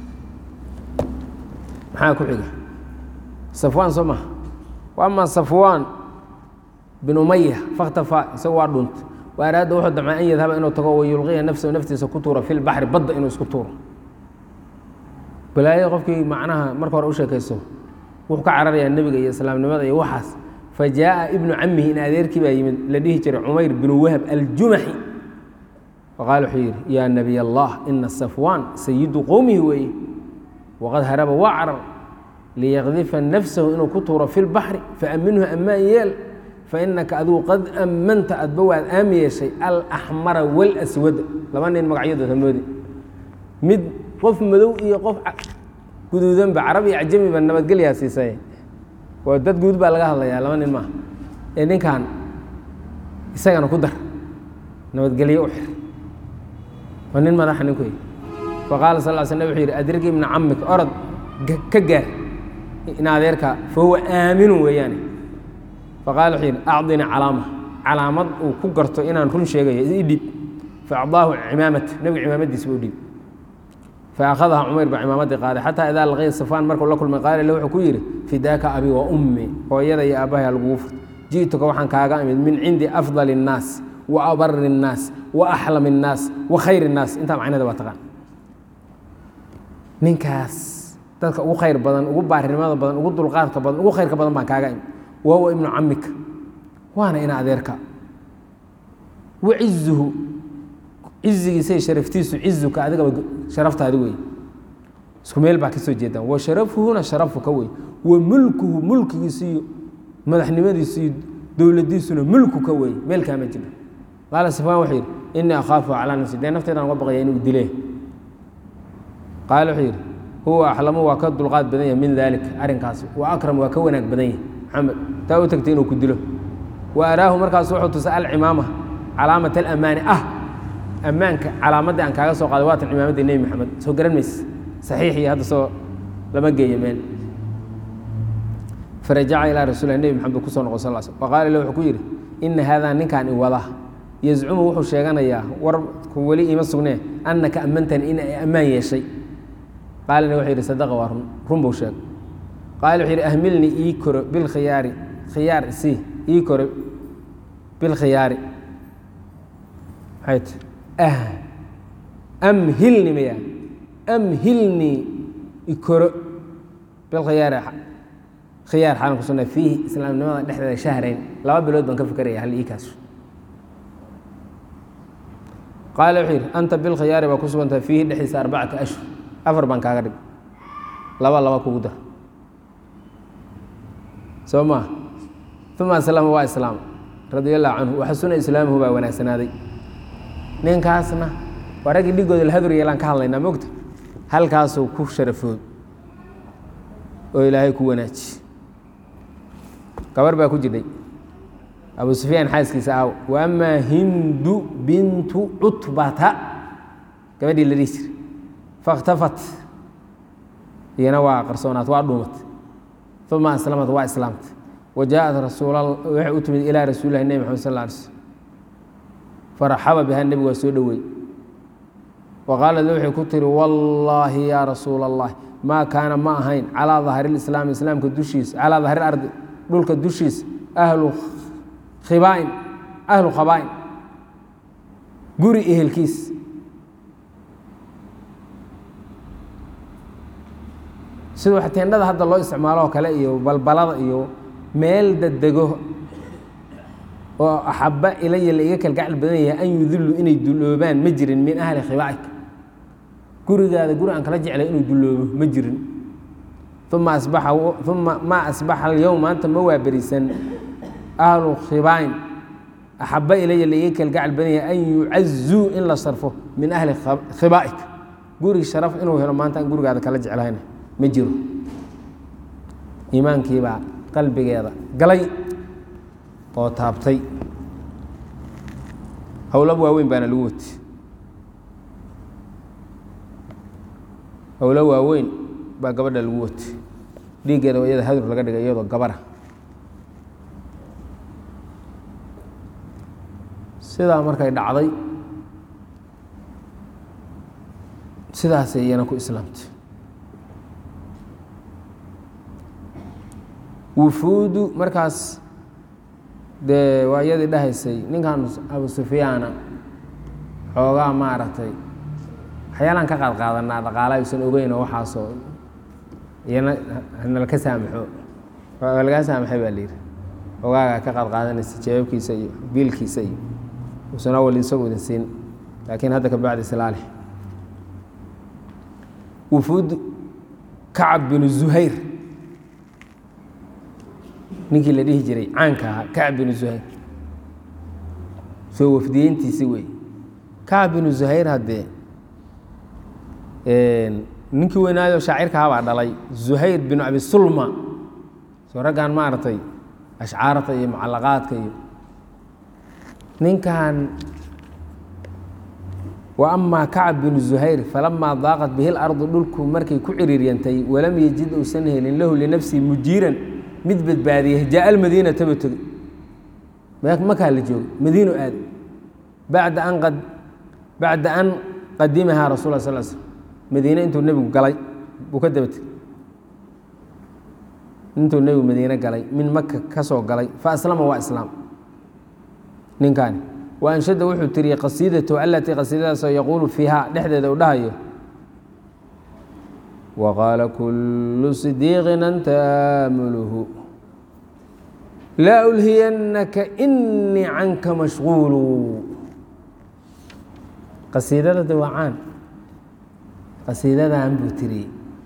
maxaa ku xiga safwaan soo maha ama safwaan bin umaya fakhtafa isaga waa dhuntay wa araada wuxuu damcay an yadhaba inuu tago wayulqiya nafsahu naftiisa ku tuuro fi lbaxri badda inuu isku tuuro balaayo qofkii macnaha marka hore u sheekayso wuxuu ka cararayaa nebiga iyo islaamnimada iyo waxaas fa jaaءa ibnu camihi in adeerkii baa yimid la dhihi jiray cumayr binu wahab aljumaxi faqaala wuxuu yidhi yaa nabiy allah ina safwaan sayidu qowmihi weeye waqad haraba waa carar liyaqdifa nafsahu inuu ku tuuro fi lbaxri faaminhu ammaan yeel fainaka adigu qad ammanta adba waad aami yeeshay alaxmara walaswada laba nin magacyadooda moodi mid qof madow iyo qof guduudanba carab iyo cajamiba nabadgelyaa siisay waa dad guud baa laga hadlayaa laba nin maaha ee ninkan isagana ku dar nabadgelye u xir waa nin madaxa ninku faqaala sal l slam wuxuu yidhi adrigi ibna camik orod ka gaar in adeerka fahuwa aaminu weeyaane faqaala wuxuu yidhi acdini calaama calaamad uu ku garto inaan run sheegayo i dhiib faacdaahu cimaamata nebigu cimaamadiisba u dhiib faأkhadaha cumayr ba cimaamadii qaaday xataa idaa laqiya safaan markuu la kulmay qaala le wuxuu ku yidhi fidaaka abi wa ummi hooyada iyo aabbahay lagugu furto ji'tuka waxaan kaaga imid min cindi afdali الnaas wa abari الnaas wa axlami الnaas wa khayr الnaas intaa macnada waa taqaan ninkaas dadka ugu khayr badan ugu baarinimada badan ugu dulqaadka badan ugu khayrka badan baan kaaga imid wa huwa ibnu camika waana ina adeerka wacizuhu cizigiisa sharaftiisu cizuka adigaba sharaftaadi wey isku meel baa ka soo jeedaan wa sharafuhuna sharafuka wey wa mulkuhu mulkigiisu iyo madaxnimadiisu iyo dowladiisuna mulkuka wey meel kaama jira qaala safaan wuxuu yidhi inii akhaafu calaa nafsi dee nafteedaan uga baqaya inuu dilee qaala wuxuu yidhi huwa axlamu waa ka dulqaad badan yahay min daalika arrinkaasi wa akram waa ka wanaag badan yahay maxamed taa u tagtay inuu ku dilo wa araahu markaas wuxuu tusay alcimaama calaamat alamaani ah ammaanka calaamaddii aan kaaga soo qaaday waatan cimaamaddii nebi maxamed soo garan mayse saxiix iyo hadda soo lama geeyo meel farajaca ilaa rasuulilah nebi maxamed buu ku soo noqon sal l slm faqaala le wuxuu ku yidhi ina haadaa ninkaan i wada yazcumu wuxuu sheeganayaa warku weli iima sugnee annaka ammantani in ay ammaan yeeshay qaalina wuxuu yidhi sadaqa waa run run buu sheegay qaala wuxuu yidhi ahmilnii ii koro bilkhiyaari khiyaar isii ii koro bilkhiyaari maxay ti amhilni maya amhilnii ikoro bilkhiyaari khiyaar xaalan ku sugnaa fiihi islaamnimada dhexdeeda shahrayn laba bilood baan ka fikeraya hal ii kaaso qaala wuxuu yidhi anta bilkhiyaari baa ku sugantaha fiihi dhexdiisa arbacata ashhur afar baan kaaga dhig laba laba kugu dar soo maa uma aslama waa islaam radia allahu canhu waxasuna islaamuhu baa wanaagsanaaday ninkaasna waa raggii dhigooda lahadur yeelaan ka hadlaynaa mogta halkaasuu ku sharafood oo ilaahay ku wanaaji gabar baa ku jirtay abu sufyaan xaaskiisa aaw wa amaa hindu bintu cutbata gabadhii la dhihi jiray fakhtafat iyana waa qarsoonaat waa dhuumat uma aslamat waa islaamta wajaaءat rasuul waxay u timid ilaa rasuulilahi nebi maxamed sal lla alay slm faraxaba biha nebigu waa soo dhoweey waqaalad waxay ku tiri wallaahi yaa rasuula allahi maa kaana ma ahayn calaa dahri lislaami islaamka dushiisa calaa dahri ardi dhulka dushiisa ahlu khibaain ahlu khabaain guri ehelkiis sida wax teendhada hadda loo isticmaalo oo kale iyo balbalada iyo meel dadego oo axabba ilaya la iga kalgacal badan yahay an yudillu inay dulloobaan ma jirin min ahli khibaa'ika gurigaada guri aan kala jeclay inuu dulloobo ma jirin uma asbaxa uma maa asbaxa alyowm maanta ma waa berisan ahlu khibaain axabba ilaya la iga kalgacal badan yahay an yucazuu in la sarfo min ahli khibaa'ika guri sharaf inuu helo maanta aan gurigaada kala jeclayna ma jiro iimaankiibaa qalbigeeda galay oo taabtay howlab waaweyn baana lagu wati howlo waaweyn baa gabadha lagu wati dhiiggeeda oo iyada hadur laga dhigay iyadoo gabara sidaa markay dhacday sidaasay iyana ku islaamtay wufuudu markaas dee waa iyadii dhahaysay ninkan abu sufyaana xoogaa maaragtay waxyaalaan ka qaad qaadanaa dhaqaala aysan ogeyn oo waxaasoo iyana nala ka saamaxo waa lagaa saamaxay baa layidhi xoogaagaa ka qaad qaadanaysa jawaabkiisa iyo biilkiisa iyo uusan awal isagu idin siin laakiin hadda ka bacdi silaalix wufuud kacab binu zuhayr ninkii la dhihi jiray caanka ahaa kacab binu zuhayr soo wafdiyeyntiisi wey kacab binu zuhayr haddee ninkii weynaayo shaacirkaha baa dhalay zuhayr binu abi sulma soo raggan maaragtay ashcaarta iyo mucallaqaadka iyo ninkan wa amaa kacab binu zuhayr falamaa daaqat bihi lardu dhulku markay ku ciriiryantay walam yejid uusan helin lahu linafsihi mujiiran mid badbaadiyay jaa almadiina taba tegey makaa la joogay madiino aad bacda an qad bacda an qadimahaa rasul sal l slm madiine intuu nebigu galay buu ka daba tegey intuu nebigu madiine galay min maka ka soo galay fa aslama waa islaam ninkaani wa anshada wuxuu tiriyey qasiidatu alatii qasiidadaasoo yaquulu fiiha dhexdeeda u dhahayo waqaala kulu sidiiqin anta aamuluhu laa ulhiyannaka inii canka mashquulu qasiidada de waa caan qasiidadan buu tiriyey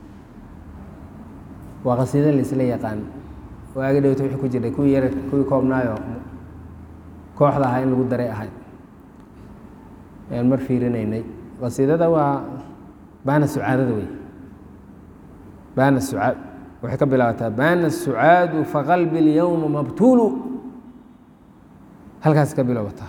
waa qasiida laisla yaqaan waagi dhowta wixii ku jiray kuwii yar kuwii koobnaayo kooxda ahaa in lagu daray ahay ayaan mar fiirinaynay qasiidada waa baana sucaadada wey baana sucaad waxay ka bilaabataa baana sucaadu faqalbi اlyowma mabtuulu halkaas ka bilaabataa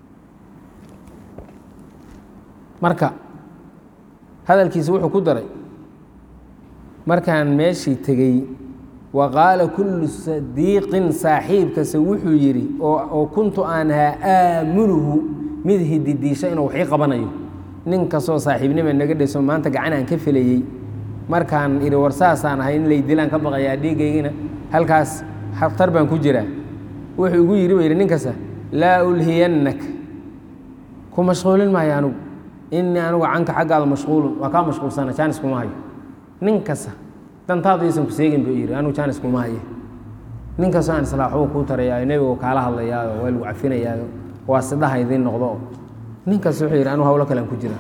marka hadalkiisa wuxuu ku daray markaan meeshii tegey wa qaala kullu sadiiqin saaxiibkase wuxuu yidhi oo kuntu aan ahaa aamuluhu mid hididiisha inuu waxii qabanayo nin kastoo saaxiibnima naga dhayso maanta gacan aan ka felayey markaan idhi war saasaan ahay in lay dilaan ka baqayaa dhiigaygina halkaas khatar baan ku jiraa wuxuu igu yidhi ba yidhi nin kasta laa ulhiyannak ku mashquulin maayo anugu inii anugu canka xaggaada mashquulun waa kaa mashquulsana jaanis kuma hayo nin kasta dantaadu iisan ku seegin buu yidhi anugu jaanis kuma haye nin kastoo aan islaa waxbuu kuu tarayaayo nebigu kaala hadlayaayo waa lagu cafinayaayo waa sidhaha idiin noqdo nin kasta wuxuu yidhi anugu hawlo kalean ku jiraa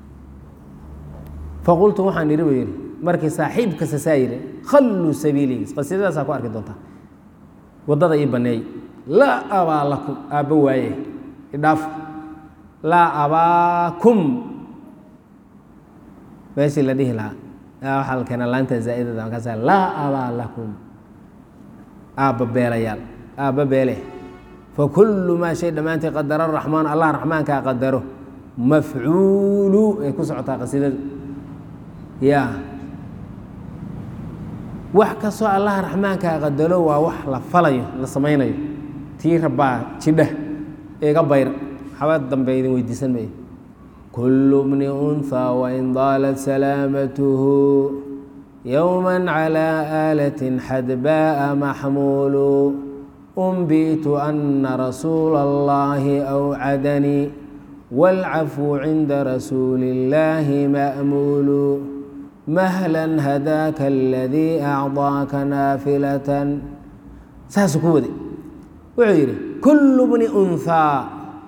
faqultu waxaan idhi buu yidhi markii saaxiib kasta saa yidhi khalluu sabiilii qasiidadaasaa ku arki doontaa waddada ii banneey laa abaa lakum aabba waaye idhaaf laa abaakum meeshii la dhihi lahaa waxaa la keenaa laanta zaa'idada markaasa laa abaa lakum aabba beelayaal aabba beele fakullu maa shay dhammaantii qadara araxmaan allah raxmaankaa qadaro mafcuulu ay ku socotaa qasiidadu ya wax kastoo allaha raxmaankaa qadalo waa wax la falayo la samaynayo tii rabbaa jidha eega bayr xabad dambe idin weydiisan mayo kullu bni unhaa wain daalat salaamatuhu yowma calaa aalatin xadbaa'a maxmuulu unbitu ana rasuula allahi awcadanii wاlcafwu cinda rasuuli اllaahi ma'muulu mahlan hadaaka aladii acdaaka naafilatan saasuu ku waday wuxuu yidhi kullu bni unhaa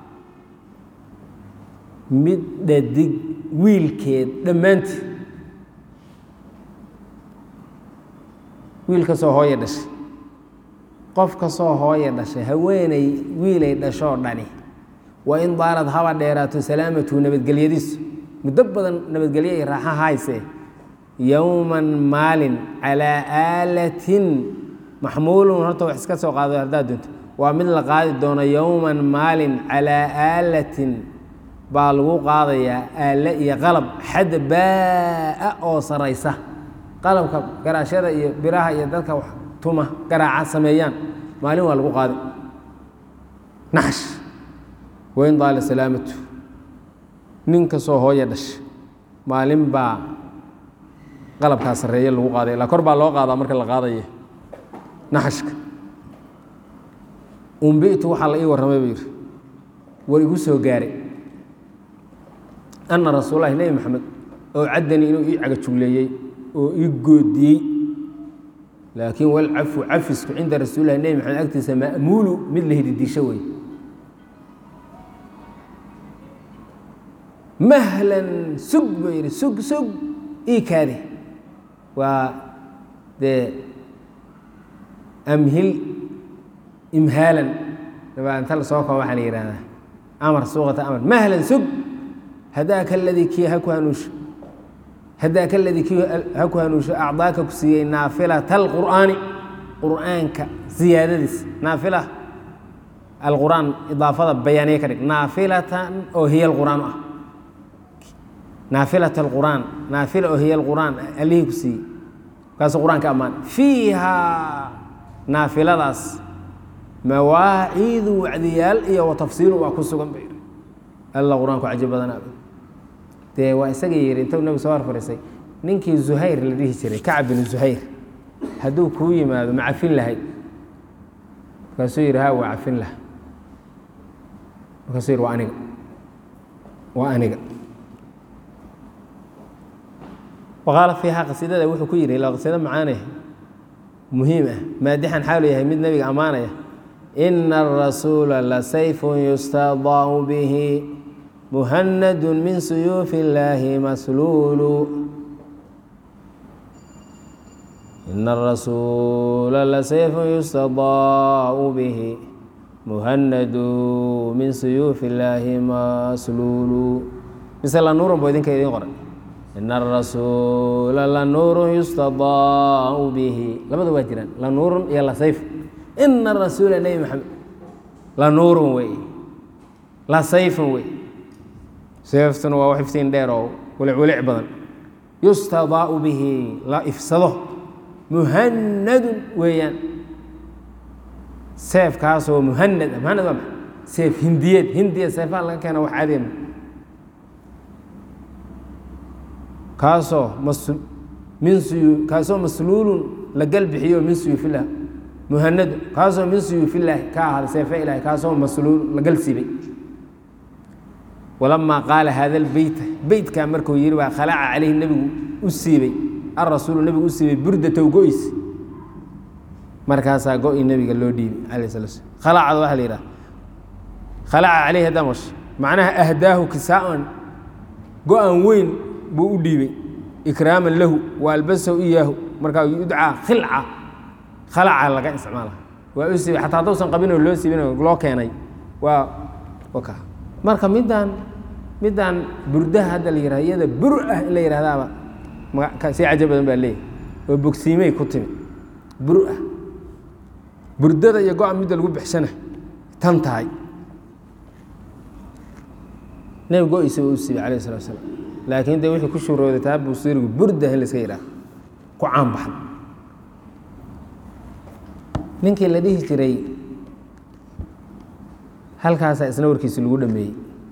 mid dhadig wiilkeed dhammaantii wiil kastoo hooye dhashay qof kastoo hooye dhashay haweeney wiilay dhashoo dhani waa in daalad haba dheeraato salaamatu nabadgelyadiisu muddo badan nabadgelyo ay raaxa haysee yowman maalin calaa aalatin maxmuulun horta wax iska soo qaado haddaad doonto waa mid la qaadi doono yowman maalin calaa aalatin baa lagu qaadayaa aale iyo qalab xadbaa'a oo saraysa qalabka garaashada iyo biraha iyo dadka wax tuma garaaca sameeyaan maalin waa lagu qaadi naxsh wain daala salaamatu nin kastoo hooye dhasha maalin baa qalabkaa sarreeye lagu qaaday ilaa kor baa loo qaadaa marka la qaadaya naxashka umbitu waxaa la ii warramay buu yidhi war igu soo gaaray ana rasuulallahi nebi maxamed oo caddanii inuu ii cagajugleeyey oo ii goodiyey laakiin walcafu cafisku cinda rasuulillahi nebi maxamed agtiisa ma'muulu mid la hididiisho wey mahlan sug buu yidhi sug sug ii kaade waa dee amhil imhaalan dabaa inta la soo kooba waxaa la yihahdaa amar suuqata amar mahlan sug hadaaka aladii kii haku hanuusho hadaaka aladii kii haku hanuusho acdaaka ku siiyey naafilata alqur'aani qur'aanka ziyaadadiis naafila alqur'aan idaafada bayaaniye ka dhig naafilatan oo hiya alqur'aan ah naafilata alqur'aan naafila oo hiya alqur'aan allihii ku siiyey kaasuu qur'aanka ammaan fiihaa naafiladaas mawaaciidu wacdiyaal iyo watafsiilu waa ku sugan ba yidhi alla qur-aanku cajib badanaa dee waa isaga yidhi intuu nebigu soo horfarisay ninkii zuhayr la dhihi jiray kacab binu zuhayr hadduu kuu yimaado ma cafin lahayd markaasuu yidhi ha waa cafin laha markaasuu yidhi waa aniga waa aniga waqaala fiihaa qasiidada wuxuu ku yidhi ilaa qasiido macaaneh muhiim ah maadixan xaalu yahay mid nebiga ammaanaya ina arasuula lasayfun yustadaau bihi muhanadu min suyuufi illaahi masluulu ina arasuula lasayfun yustadaau bihi muhanadu min suyuufi illaahi masluulu mise la nuurun buu idinka idiin qoray ina arasuula lanuurun yustadaau bihi labada waa jiraan lanuurun iyo lasayf ina rasuula nebi maxamed lanuurun wey lasayfun wey seeftuna waa wax iftiin dheer oo wilic badan yustadaau bihi la ifsado muhanadun weeyaan seefkaasoo muhanad muhanad waa maa seef hindiyeed hindiya seefaha laga keena wax caadiya kaasoo min suyu kaasoo masluulun la galbixiyo min suyuufilah muhanadu kaasoo min suyuufillaahi ka ahaaday seefe ilahay kaasoo masluul la gal siibay walamaa qaala hada lbeyta beytkaa markuu yihi baa khalaca calayhi nebigu u siibay alrasuulu nebigu u siibay burdatow go-is markaasaa go-i nebiga loo dhiibay alayh sala slam khalacada waxaa la yidhaha khalaca calayhi haddaan washa macnaha ahdaahu kisaa-an go-an weyn buu u dhiibay ikraaman lahu wa albasahu iyaahu markaa yudcaa khilca khalaca laga isticmaala waa u siibay xataa haddausan qabinoo loo siibinoo loo keenay waa waka marka middaan middaan burdaha hadda la yihahdo iyada bur ah in la yihahdaaba si cajab badan baa leeyahy oo bogsiimey ku timi bur ah burdada iyo go-a midda lagu bixshana tan tahay nebi go-isa u siibay calayhi salatu wasalaam laakiin dee wixii ku shuurooday taa buusiirigu burda in la iska yidhaah ku caan baxay ninkii la dhihi jiray halkaasaa isna warkiisi lagu dhameeyey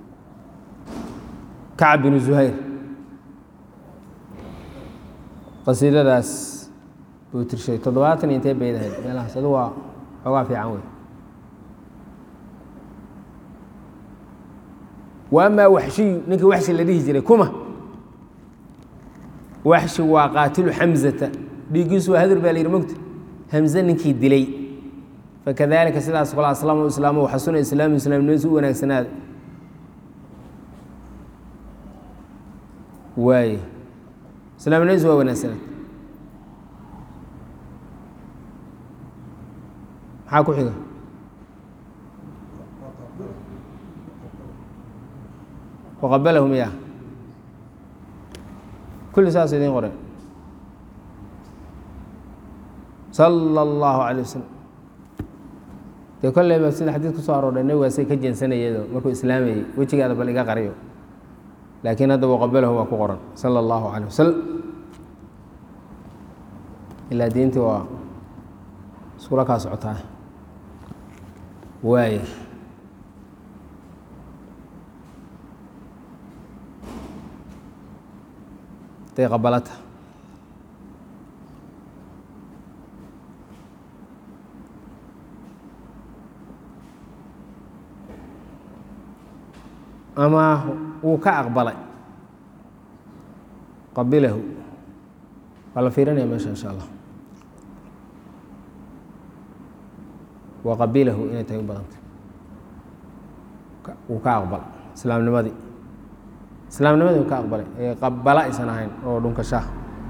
kacab binu zuhayr qasiidadaas buu tirshay toddobaatan iyo intee bayd ahayd meelahaas adu waa xoogaa fiican wey wa amaa waxshiyu ninkii waxshi la dhihi jiray kuma waxshi waa qaatilu xamzata dhiiggiisu waa hadur baa la yidhi mogta hamze ninkii dilay fakadalika sidaas kale aslama islaamo waxasuna islaamu islaamnimadiisu u wanaagsanaada waaye islaamnimadiisu waa wanaagsanaad maxaa ku xiga waqabalahum ya kulli saas idiin qoren sala allahu calay wasalam dee kolleyba sida xadiis ku soo aroodhay nabigaasay ka jeensanayado markuu islaamayey wejigaada bal iga qariyo laakiin hadda waqabalahu waa ku qoran sala allahu calay wasalam ilaa diintii waa iskula kaa socotaa waaye day qabalata ama wuu ka aqbalay qabilahu waa la fiirinaya meesha insha allah wa qabilahu inay tahay u badanta wuu ka aqbalay islaamnimadii islaamnimadii uu ka aqbalay ee qabala aysan ahayn oo dhunkashaha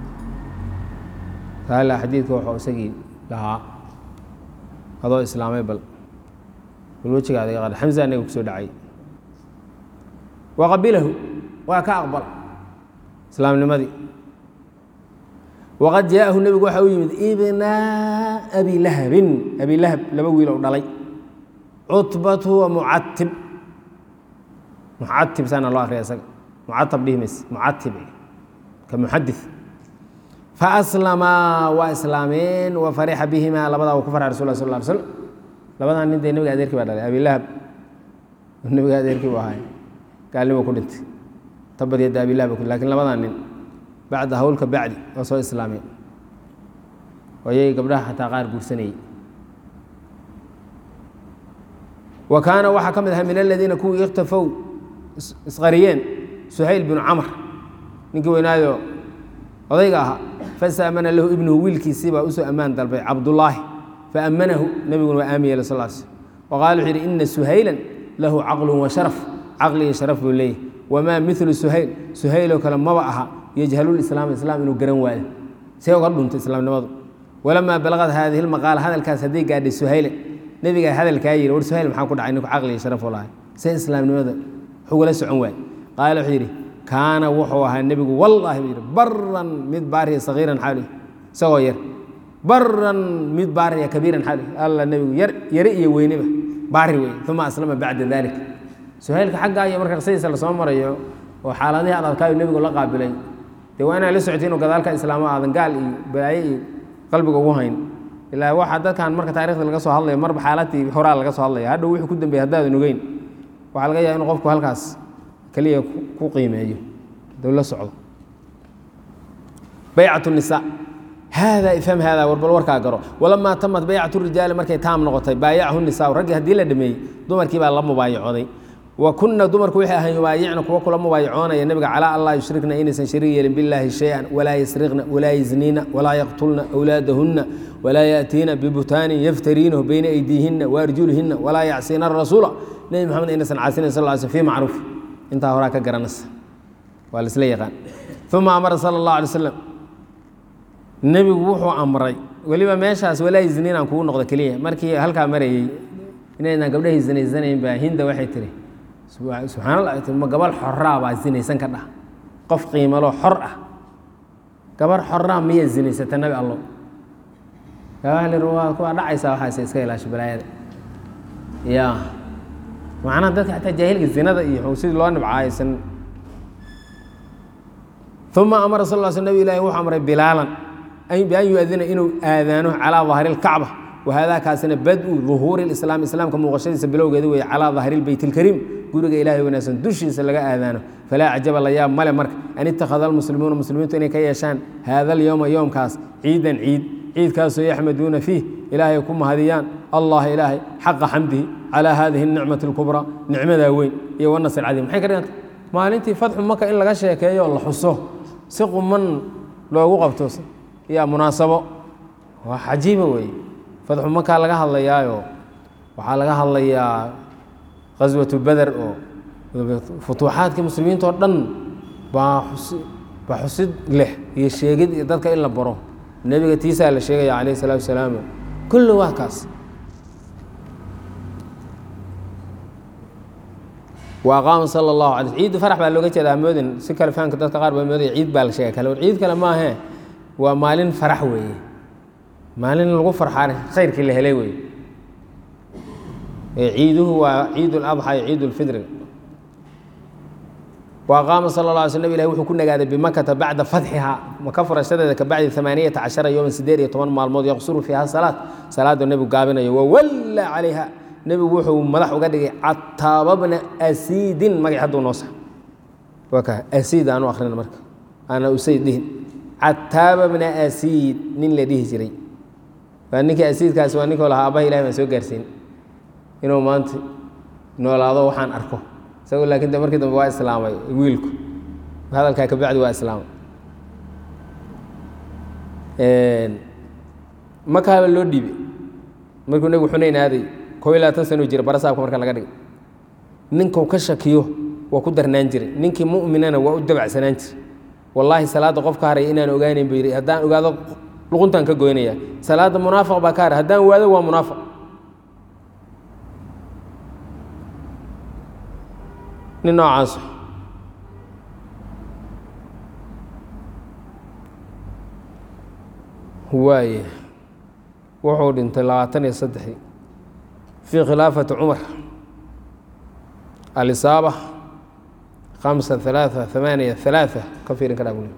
taala xadiidka wuxuu isagii lahaa adoo islaamay bal bal wejigaada iga qadha xamza anaga kusoo dhacay waqabilahu waa ka aqbala islaamnimadii waqad jaahu nebigu waxa u yimid ibna abi lahabin abi lahab laba wiil oo dhalay cutbatu wa mucatib mucatib saana loo akriya isaga mucatab dhihi mayse mucatib ka muxadis faaslamaa waa islaameen wa farixa bihimaa labadaa uu ku farxa rasul lah sal lla alay slam labadaa nin dee nebiga adeerkii baa dhalay abi lahab nebiga adeerkii buu ahaay gaalnimo ku dhintay tabad yadda abi lahab lakin labadaa nin bacda hawlka bacdi oo soo islaameen oo yay gabdhaha xataa qaar guursanayey wa kaana waxaa ka mid ahaa min aladiina kuwii ikhtafow isqariyeen suhayl binu camr ninkii weynaayo odayga ahaa fasaamana lahu ibnuhu wiilkiisii baa usoo ammaan dalbay cabdullaahi faamanahu nebiguna waa aami yeelay sal l sl wa qaala wuxuu yidhi ina suhaylan lahu caqlun wa sharaf caqli iyo sharaf buu leeyahy wamaa milu suhayl suhayloo kale maba aha yajhalulislaam islaam inuu garan waayo see uga dhuntay islaamnimadu walamaa balaqad haadihi lmaqaala hadalkaas hadday gaadhay suhayla nebigaa hadalkaa yidhi war suhayl maxaa ku dhacay ninku caqli iyo sharaf u lahay see islaamnimada xugula socon waaye qaala wuxuu yidhi kaana wuxuu ahaa nebigu wallaahi buu yidhi baran mid baariya sagiiran xaali isagoo yar baran mid baariya kabiiran xaali alla nebigu yar yare iyo weyneba baari wey uma aslama bacda dalik suhaylka xaggaa iyo marka qisadiisa lasoo marayo oo xaaladihii adadkaayu nebigu la qaabilay dee waa inaa la socotay inuu gadaalka islaamo aadan gaal iyo balaaye iyo qalbiga ugu hayn ilaa waxaa dadkan marka taarikhda laga soo hadlayo marba xaaladii horaa laga soo hadlaya hadhow wuxuu ku dambeeyey haddaadan ogeyn waxaa laga yaaba inu qofku halkaas keliya ku qiimeeyo dou la socdo baycat nisa hada ifham hada warbal warkaa garo walamaa tamat baycat rijaali markay taam noqotay baayachu nisaa raggii haddii la dhameeyey dumarkii baa la mubaayacooday wa kuna dumarku waxay ahayn yubaayicna kuwa kula mubaayacoonaya nebiga calaa an laa yushrikna inaysan shariig yeelin billaahi shay-an walaa yasriqna walaa yaznina walaa yaqtulna awlaadahunna walaa yaأtiina bibutaanin yaftariinahu bayna aydiihinna waarjulihinna walaa yacsiina arasuula nebi maxamed inaysan caasinayn sal ly slm fi macruuf intaa horaa ka garanaysa waa la isla yaqaan uma amara sala اllahu alay slam nebigu wuxuu amray weliba meeshaas walaa yaznina aan kugu noqdo keliya markii halkaa marayey inaydaan gabdhahay zinaysanayn baa hinda waxay tiri subxaan allah ma gabal xoraa baa zinaysan ka dhah qof qiimalo xor ah gabar xoraa miyaa zinaysata nabi allo waa dhacaysaa waxaase iska ilaasha balaayada ya macnaha dadka xataa jaahilka zinada iyo sidii loo nibcaaysan uma amara sal ll sl nabig ilahi wuxuu amray bilaalan bian yu-adina inuu aadaano calaa dahri اlkacba wahaadaa kaasina bad-u duhuuri اlislaam islaamka muuqashadiisa bilowgeeda weeye calaa dahri اlbeyt اlkariim guriga ilaahay wanaagsan dushiisa laga aadaano falaa cajaba la yaab male marka an ittakhada almuslimuuna muslimiintu inay ka yeeshaan haada alyowma yoomkaas ciidan ciid ciidkaasoo yaxmaduuna fiih ilaahay ku mahadiyaan allah ilaahay xaqa xamdihi calaa haadihi اnicmati اlkubraa nicmadaa weyn iyo wanasr cadiim maxay ka dhiganta maalintii fatxu maka in laga sheekeeyo la xuso si quman loogu qabto yaa munaasabo waa cajiiba weeye fatxu makaa laga hadlayaayo waxaa laga hadlayaa qaswatu beder oo futuuxaadkii muslimiinta oo dhan baa baa xusid leh iyo sheegid iyo dadka in la baro nebiga tiisaa la sheegaya calayh salaatu wasalaam kulli waa kaas وaqaama salى الlahu alay ciiddu farax baa looga jeedaa moodin si kale fahamka dadka qaar baa moodaya ciid baa la sheega kale war ciid kale maahe waa maalin farax weeye maalin lagu farxaa khayrkii la helay weeye ciiduhu waa ciid اladxى iyo ciid اlfidriga وaqaama salى الlaه alay sl nab ilahi wuxuu ku nagaaday bimakata bacda fatxihaa maka furashadeeda kabacdi ثamaaniyata caشhara yowman sideed iyo toban maalmood yaqsuru fiiha salaad salaada nebigu gaabinayo wawalla calayha nebigu wuxuu madax uga dhigay cataaba bna asiidin magac hadduu noo sax waa ka asiid aanu akhrina marka ana usayd dhihin cataaba bna asiid nin la dhihi jiray waa ninkii asiidkaasi waa ninkoo lahaa abaha ilahi baan soo gaarsiin inuu maanta noolaado waxaan arko isagoo laakiin de markii dambe waa islaamay wiilku hadalkaa kabacdi waa islaamay makaaba loo dhiibay markuu nebigu xunayn aaday kob iyo labaatan sano jira barasaabka marka laga dhigay ninkuu ka shakiyo waa ku darnaan jiray ninkii mu'minana waa u dabacsanaan jiray wallaahi salaadda qof ka haraya inaan ogaaneyn bu yidhi haddaan ogaado luquntaan ka goynaya salaadda munaafiq baa ka haray haddaan waado waa munaafiq nin noocaas waaye wuxuu dhintay labaatan iyo saddexdii في khiلaaفaة cmar alisaabة خamسa ثaلaaثة ثamaaniya ثaلaaثة ka fiirin karaa bul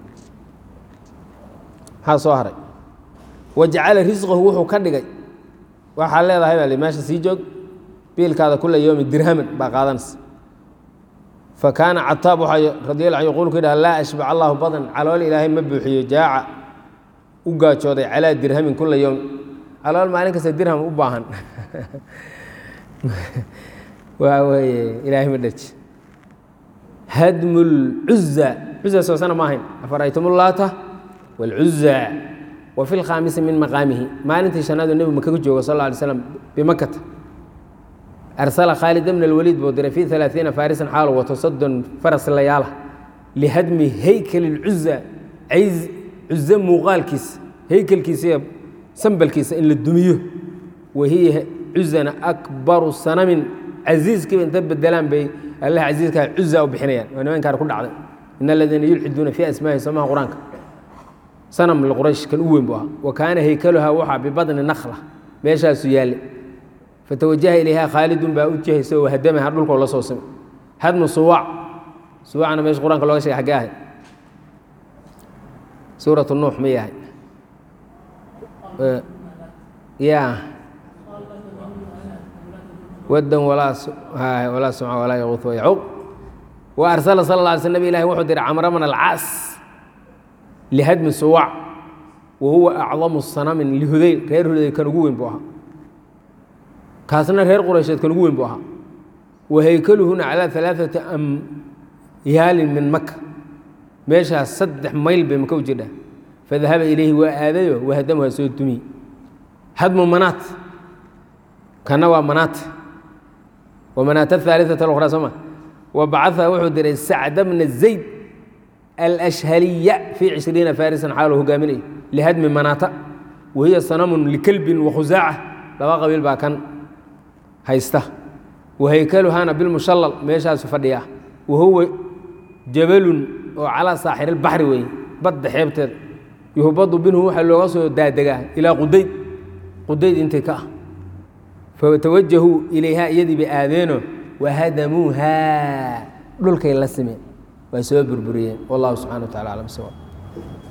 maxaa soo haray wajacala risqahu wuxuu ka dhigay waxaa leedahay baa meesha sii joog biilkaada kula yowmi dirhaman baa qaadanaysa fakaana cataab waxaa radi lla an yqul ku yidhaha laa ashbac allahu badan calool ilaahay ma buuxiyo jaaca u gaajooday calaa dirhamin kula yowm calool maalin kasta dirham u baahan waa weeye ilaahay ma dherji hadmu lcuza cuza soosana ma ahayn afaraytum ullaata wاlcuza wa fi lkhaamisi min maqaamihi maalintii shanaadu nebigu makaga joogo sal lla alay slam bimakata arsala khaalid bn اlwaliid buu diray fi ثalaaثiina farisan xaalo wato soddon faras layaala lihadmi heykal اlcuza cays cuze muuqaalkiisa heykelkiisa iyo sambalkiisa in la dumiyo wahiya cuzana akbaru sanamin casiiskiiba inta bedelaan bay allah casiiskaa cuza u bixinayaan waa nimankaan ku dhacday in aladiina yulxiduuna fi asmaahi somaha qur-aanka sanam liquraysh kan u weyn buu ahaa wa kaana heykaluhaa waxaa bibadni nakla meeshaasu yaalle fatawajaha ilayha khaalidun baa u jihaysa oo hadamaha dhulkoo la soo simay hadmu suwac suwacna meesha qur-aanka looga shegay xaggee ahay suuratu nuux may ahay ya wadan walaa walaa sumca walaa yaquut wayacuuq wa arsala sal la alay sl nabi ilahi wuxuu diray camra bna alcaas lihadmi suwac wa huwa acdamu sanamin lihudayl reer hudayl kan ugu weyn buu ahaa kaasna reer quraysheed kan ugu weyn buu ahaa wa heykaluhuna calaa alaaثati amyaalin min maka meeshaas saddex mayl bay maka u jirdhaa fadahaba ilayhi waa aadayo wahadamu waa soo dumiye hadmu manaat kana waa manaat wa manaat ahaaliثata اlأkhraa soo ma wa bacaثa wuxuu diray sacda bna zayd alأshhaliya fii cishriina farisan xaaluu hogaaminayo lihadmi manaata wahiya sanamun likelbin wakhusaaca laba qabiil baa kan haysta wahaykaluhana bilmushallal meeshaasu fadhiya wa huwa jabalun oo calaa saaxir اlbaxri weeye badda xeebteeda yuhbadu minhu waxaa looga soo daadegaa ilaa qudayd qudayd intay ka ah fatawajahuu ilayha iyadii bay aadeeno wahadamuuhaa dhulkay la simeen waa soo burburiyeen wallahu subxana wa tacala aclam sawaab